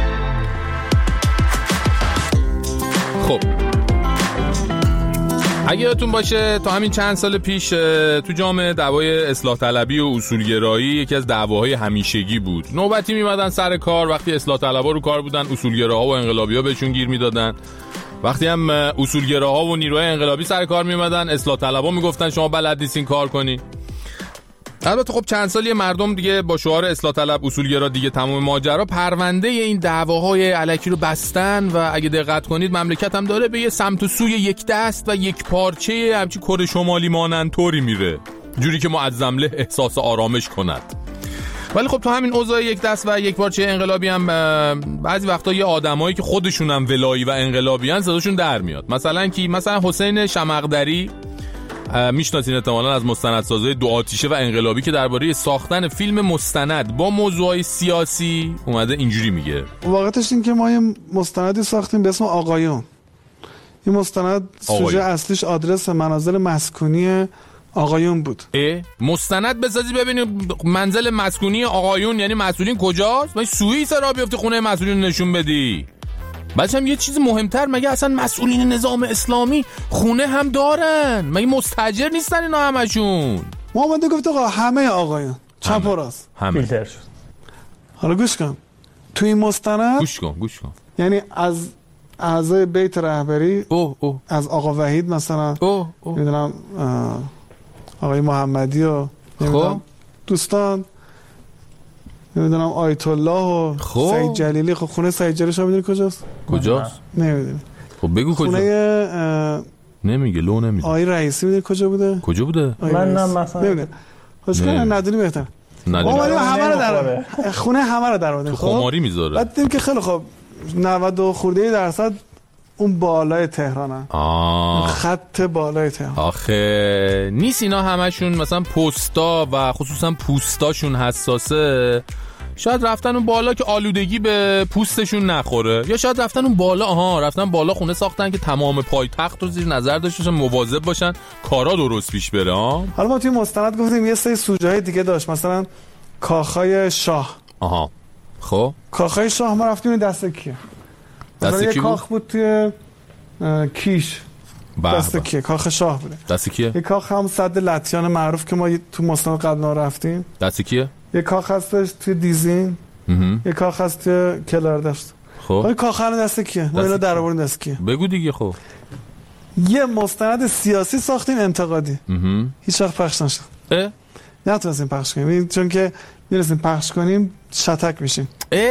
خب اگه یادتون باشه تا همین چند سال پیش تو جامعه دعوای اصلاح طلبی و اصولگرایی یکی از دعواهای همیشگی بود. نوبتی میمدن سر کار، وقتی اصلاح طلبا رو کار بودن اصولگراها و انقلابی‌ها بهشون گیر میدادن. وقتی هم اصولگراها و نیروهای انقلابی سر کار میمدن اصلاح طلبا میگفتن شما بلد نیستین کار کنین. البته خب چند سالی مردم دیگه با شعار اصلاح طلب اصولگرا دیگه تمام ماجرا پرونده این دعواهای الکی رو بستن و اگه دقت کنید مملکت هم داره به یه سمت و سوی یک دست و یک پارچه همچی کره شمالی مانند طوری میره، جوری که معظم له احساس آرامش کند. ولی خب تو همین اوضاع یک دست و یک پارچه انقلابی هم بعضی وقتا یه آدمایی که خودشون هم ولایی و انقلابی ان صداشون در میاد. مثلا کی؟ مثلا حسین شمقدری، میشناسین احتمالاً از مستندسازهای دو آتیشه و انقلابی که درباره ساختن فیلم مستند با موضوعات سیاسی اومده اینجوری میگه. واقعیتش این که ما یه مستندی ساختیم به اسم آقایون. این مستند سوژه اصلیش آدرس منازل مسکونی آقایون بود. اه؟ مستند بسازی ببینیم منزل مسکونی آقایون یعنی مسئولین کجاست؟ من سوئیس را بیفتی خونه مسئولین نشون بدی. بچه هم یه چیز مهمتر، مگه اصلا مسئولین نظام اسلامی خونه هم دارن؟ مگه مستاجر نیستن اینا همشون؟ محمد گفت آقا همه آقایان چپ و راست همه. حالا گوش کن تو این مستند، گوش کن گوش کن یعنی از اعضای بیت رهبری اوه اوه. از آقا وحید مثلا میدونم آقای محمدی و خب دوستان نمیدونم آیت الله و خب. سعید جلیلی. خب خونه سعید جلیلی شما میدونی کجاست؟ کجاست؟ نمیدونی. خب بگو کجا. خونه نمیگه، لو نمیده. آقای رئیسی میدونی کجا بوده؟ کجا بوده؟ من نه مثلا نمیدونم. خوش کنه ندونی بهتر. ندونی. ما همه رو در خونه همه رو در آورده. خب خماری میذاره. بعد دیدیم که خیلی خوب نود و خورده درصد اون بالای تهرانن. آه. خط بالای تهران. آخه نیست اینا همشون مثلا پستا و خصوصا پوستاشون حساسه. شاید رفتن اون بالا که آلودگی به پوستشون نخوره، یا شاید رفتن اون بالا آها رفتن بالا خونه ساختن که تمام پایتخت رو زیر نظر داشته باشن، مواظب باشن کارا درست پیش بره. ها حالا ما توی مستند گفتیم یه سری سوژه‌های دیگه داشت، مثلا کاخهای شاه. آها خب کاخهای شاه ما رفتیم دست کیه؟ دست کی کاخ بود توی کیش. دست کیه؟ کاخ شاه بوده. دست کیه؟ یه کاخ هم صد لطیان معروف که ما تو مستند قبلا رفتیم. دست کیه؟ یه کاخ هستش توی دیزین. یه کاخ هست توی کلاردشت. خب این کاخ ها دست کیه؟ ما اینا در آوردیم دست کیه؟ بگو دیگه. خب یه مستند سیاسی ساختیم انتقادی. هیچ وقت پخش نشد. اه؟ نتونستیم پخش کنیم چون که میرسیم پخش کنیم شتک میشیم.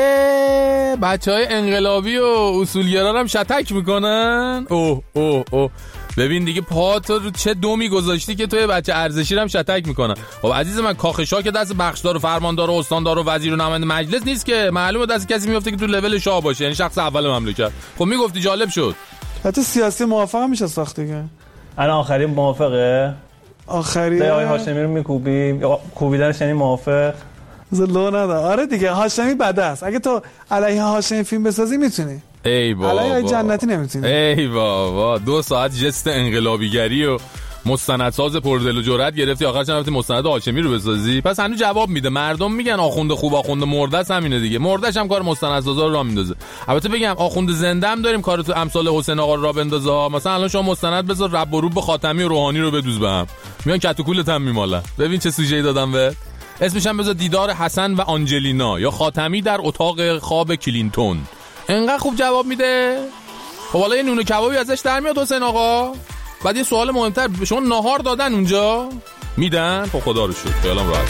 اه بچهای انقلابی و اصولگرا هم شتک میکنن. اوه اوه اوه ببین دیگه پاتو رو چه دومی گذاشتی که توی بچه ارزشی هم شتک میکنن. خب عزیز من کاخ شاه که دست بخشدار و فرماندار و استاندار و وزیر و نماینده مجلس نیست که، معلومه دست کسی میفته که تو لول شاه باشه، یعنی شخص اول مملکت. خب میگفتی جالب شد. حتی سیاسی موافقه میشه ساخت دیگه. الان آخری موافقه؟ آخری آقای هاشمی رو میکوبی، کوبیدنش یعنی موافق؟ زلو نداره. آره دیگه هاشمی بده است. اگه تو علیه هاشمی فیلم بسازی میتونی. ای بابا علیه جنتی نمیتونی. ای بابا دو ساعت جست انقلابیگری و مستندساز پردل و جرأت گرفتی، آخرش هم رفتی مستند هاشمی رو بسازی. پس هنوز جواب میده. مردم میگن آخوند خوب آخوند مرده است، همینه دیگه. مردهش هم کار مستندسازا رو راه میندازه. البته بگم آخوند زنده هم داریم کار تو امثال حسین آقا رو راه بندازه. مثلا الان شما مستند بذار رب و روب خاتمی و روحانی رو بدوز بهم، میان کتوکولت هم میمالن. ببین چه سوژه‌ای دادم بهت. اسمش هم بذار دیدار حسن و آنجلینا یا خاتمی در اتاق خواب کلینتون. انقدر خوب جواب میده. خب حالا یه نون کبابی ازش در میاد حسین آقا. بعد یه سوال مهمتر، به شما ناهار دادن اونجا؟ میدن؟ خب خدا رو شکر خیالم راحت.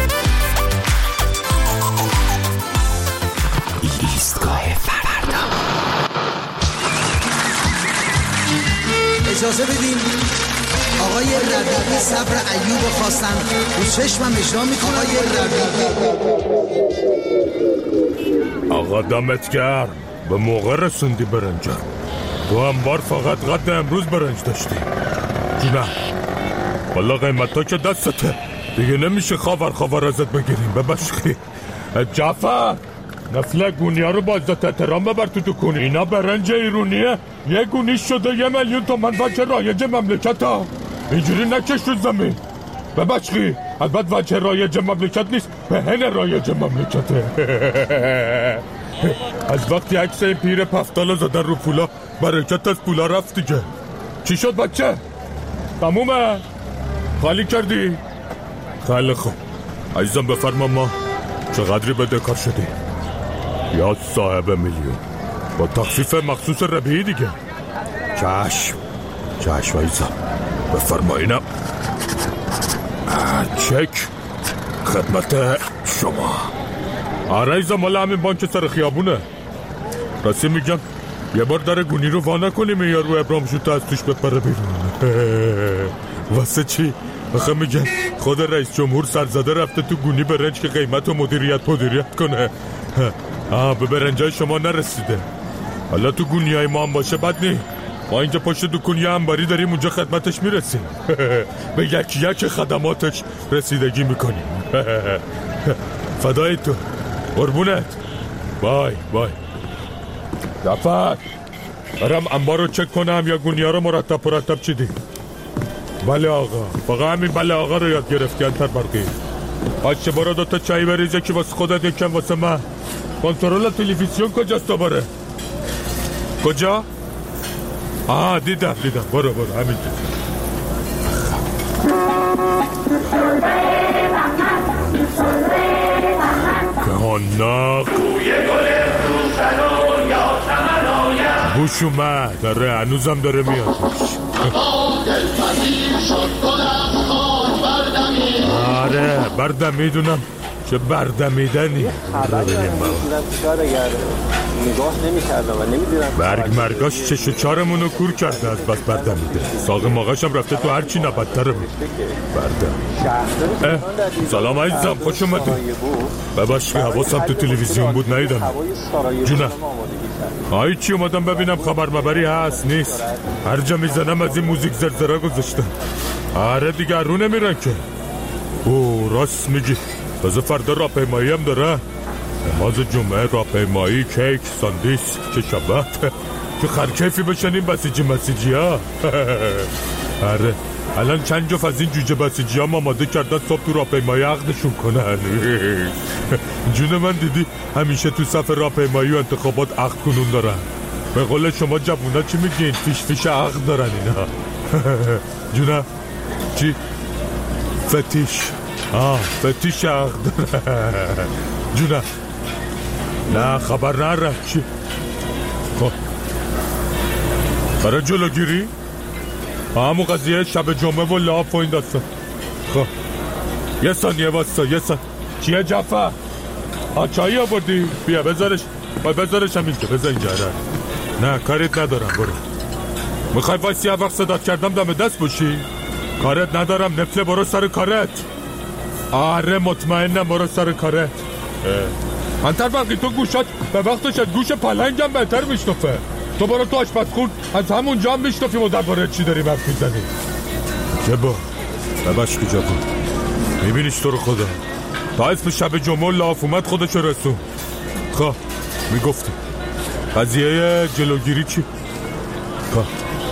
ایستگاه فردا. اجازه بدین آقای ربیعی صبر ایوب خواستن رو چشمم اجرا میکنه. آقای ربیعی آقا دمت گرم، به موقع رسوندی برنجم. تو هم بار فقط قد امروز برنج داشتی. جونه والا قیمت ها که دستته دیگه، نمیشه خاور خاور ازت بگیریم. ببشخی جعفر نفل گونی ها رو با عزت احترام ببر تو دکون. اینا برنج ایرونیه، یه گونی شده یه میلیون تومن وجه رایج مملکت ها. اینجوری نکش رو زمین. ببشخی البته وجه رایج مملکت نیست، بهن رایج مملکته. از وقتی عکس این پیر پفتال زدن رو پولا برکت از پولا رفت دیگه. چی شد بچه؟ تمومه؟ خالی کردی؟ خیلی خوب عزیزم بفرما ما چقدری بدهکار شدی؟ یا صاحب میلیون با تخفیف مخصوص ربحی دیگه. چشم چشم عزیزم بفرما اینم چک خدمت شما. آره عزیزم مال همین بانک سر خیابونه. راستی میگم یه بار در گونی رو وا نکنیم یا رو ابرام شد از توش بپره بیرون. واسه چی؟ آخه میگن خود رئیس جمهور سرزده رفته تو گونی برنج که قیمت و مدیریت مدیریت کنه. آه به برنجای شما نرسیده. حالا تو گونی های ما هم باشه بد نی. ما اینجا پشت دکونی انباری داریم اونجا خدمتش میرسیم. به یکی یک خدماتش رسیدگی میکنیم. فدای تو قربونت. بای بای. دفعه برم انبار رو چک کنم یا گونی ها رو مرتب مرتب چیدی؟ بله آقا. فقط همین بله آقا رو یاد گرفتی انتر برقی. باشه برو دوتا چایی بریز یکی واسه خودت یکم واسه من. کنترل تلویزیون کجاست دوباره؟ کجا؟ آه دیدم دیدم برو برو همین دیدم. کهاناق بوش اومد. داره هنوزم داره میاد. آره بردم میدونم چه بردمیدنی. نگاه نمی کردم و نمیدونم برگ مرگاش چشو چارمونو کور کرده از بس بردمیده. ساق ماغاشم رفته تو هرچی نبدتره بود. بردم. سلام عزیزم خوش اومدی. بباش که حواسم تو تلویزیون بود ندیدم. جونم آی چی اومدم ببینم خبر مبری هست نیست. هر جا میزنم از این موزیک زرزره گذاشتم. آره دیگه رو نمیرن که. او راست میگی. تازه فردا راهپیمایی هم داره. نماز جمعه راهپیمایی کیک ساندویچ چه شبه که خرکیفی بشنیم بسیجی مسیجی ها. آره الان چند جفت از این جوجه بسیجی ها آماده کردن صبح تو راهپیمایی عقدشون کنن. جون من دیدی همیشه تو صف راهپیمایی و انتخابات عقد کنون دارن. به قول شما جوونا چی میگین؟ فیش فیش عقد دارن اینا. جونم چی؟ فتیش. آه فتیش عقد دارن. جونم نه خبر نره. چی؟ خب برای جلوگیری؟ همون قضیه شب جمعه و لاف و این داستان. خب یه ثانیه واسه یه ثانیه. چیه جعفر؟ آه چایی آوردی؟ بیا بذارش. باید بذارش هم اینجا. بذار اینجا. نه کاریت ندارم برو. میخوای واسه یه وقت صدات کردم دم دست باشی؟ کارت ندارم نفله برو سر کارت. آره مطمئنم برو سر کارت. انتر برقی تو گوشت به وقتش از گوش پلنگم بهتر میشنفه. تو برو تو آشپزخون از همون جا هم میشنفیم و درباره چی داریم حرف میزنیم. جبا بباش که جبا میبینیش تو رو خدا تا اسم شب جمعه لاف اومد خودش رسون. خواه میگفتی قضیه جلوگیری چی؟ خواه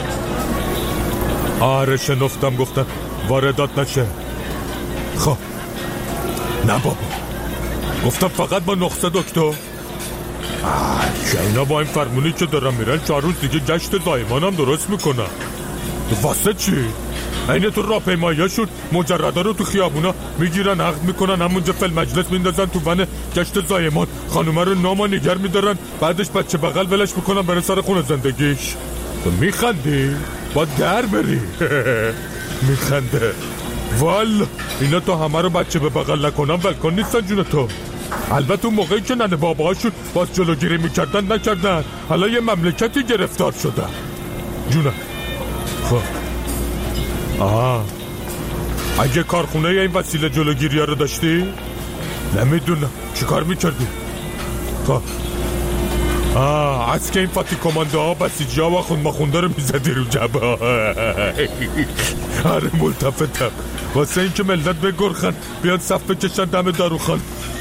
آره شنفتم گفتن واردات نشه. خواه نه بابا گفتم فقط با نقصه دکتر. آه چه اینا با این فرمونی که دارم میرن چهار روز دیگه گشت زایمان هم درست میکنن. واسه چی؟ اینه تو راهپیمایی شد مجردا رو تو خیابونا میگیرن عقد میکنن همونجا فل مجلس میندازن تو ون گشت زایمان. خانومه رو نام و نگر میدارن بعدش بچه بغل ولش میکنن بره سر خونه زندگیش. تو میخندی؟ با در بری. میخنده والا اینا تو همه رو بچه به بغل نکنن ولکن نیستن جون تو. البته اون موقعی که ننه باباهاشون باز جلوگیری میکردن نکردن حالا یه مملکتی گرفتار شدن. جونم خب آها اگه کارخونه این وسیله جلوگیری ها رو داشتی؟ نمیدونم چی کار میکردی؟ خب آه از که این فاتی کمانده ها بسیجی ها و خون مخونده رو میزدی رو جبه. آره ملتفتم واسه این که ملت بگرخن بیان صف بکشن دم داروخان.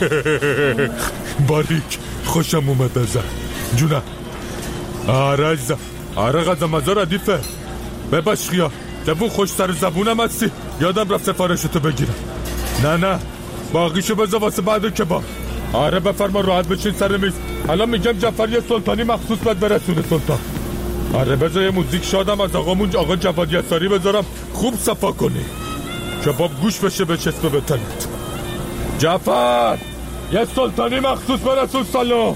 باریک خوشم اومد ازم جونم. آره ازم آره قدم ازا ردیفه بباش خیا جبون خوش سر زبونم هستی یادم رفت سفارشتو بگیرم. نه نه باقیشو بذار واسه بعد که با. آره بفرما راحت بشین سر میز. حالا میگم جعفر یه سلطانی مخصوص باید برسونه سلطان. آره بذار یه موزیک شادم از آقامون آقا جواد یساری بذارم خوب صفا کنی کباب گوش بشه به چسبه به تنت. جعفر یه سلطانی مخصوص برسون سالو.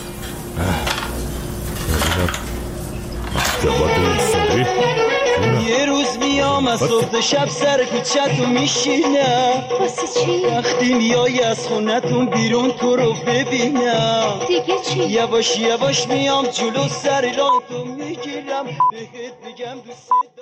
جواد یساری یه روز میام از صبح شب سر کوچه‌تون میشینم. واسه چی؟ وقتی میای از خونتون بیرون تو رو ببینم. دیگه چی؟ یواش یواش میام جلو سر راهتون میگیرم بهت میگم دوست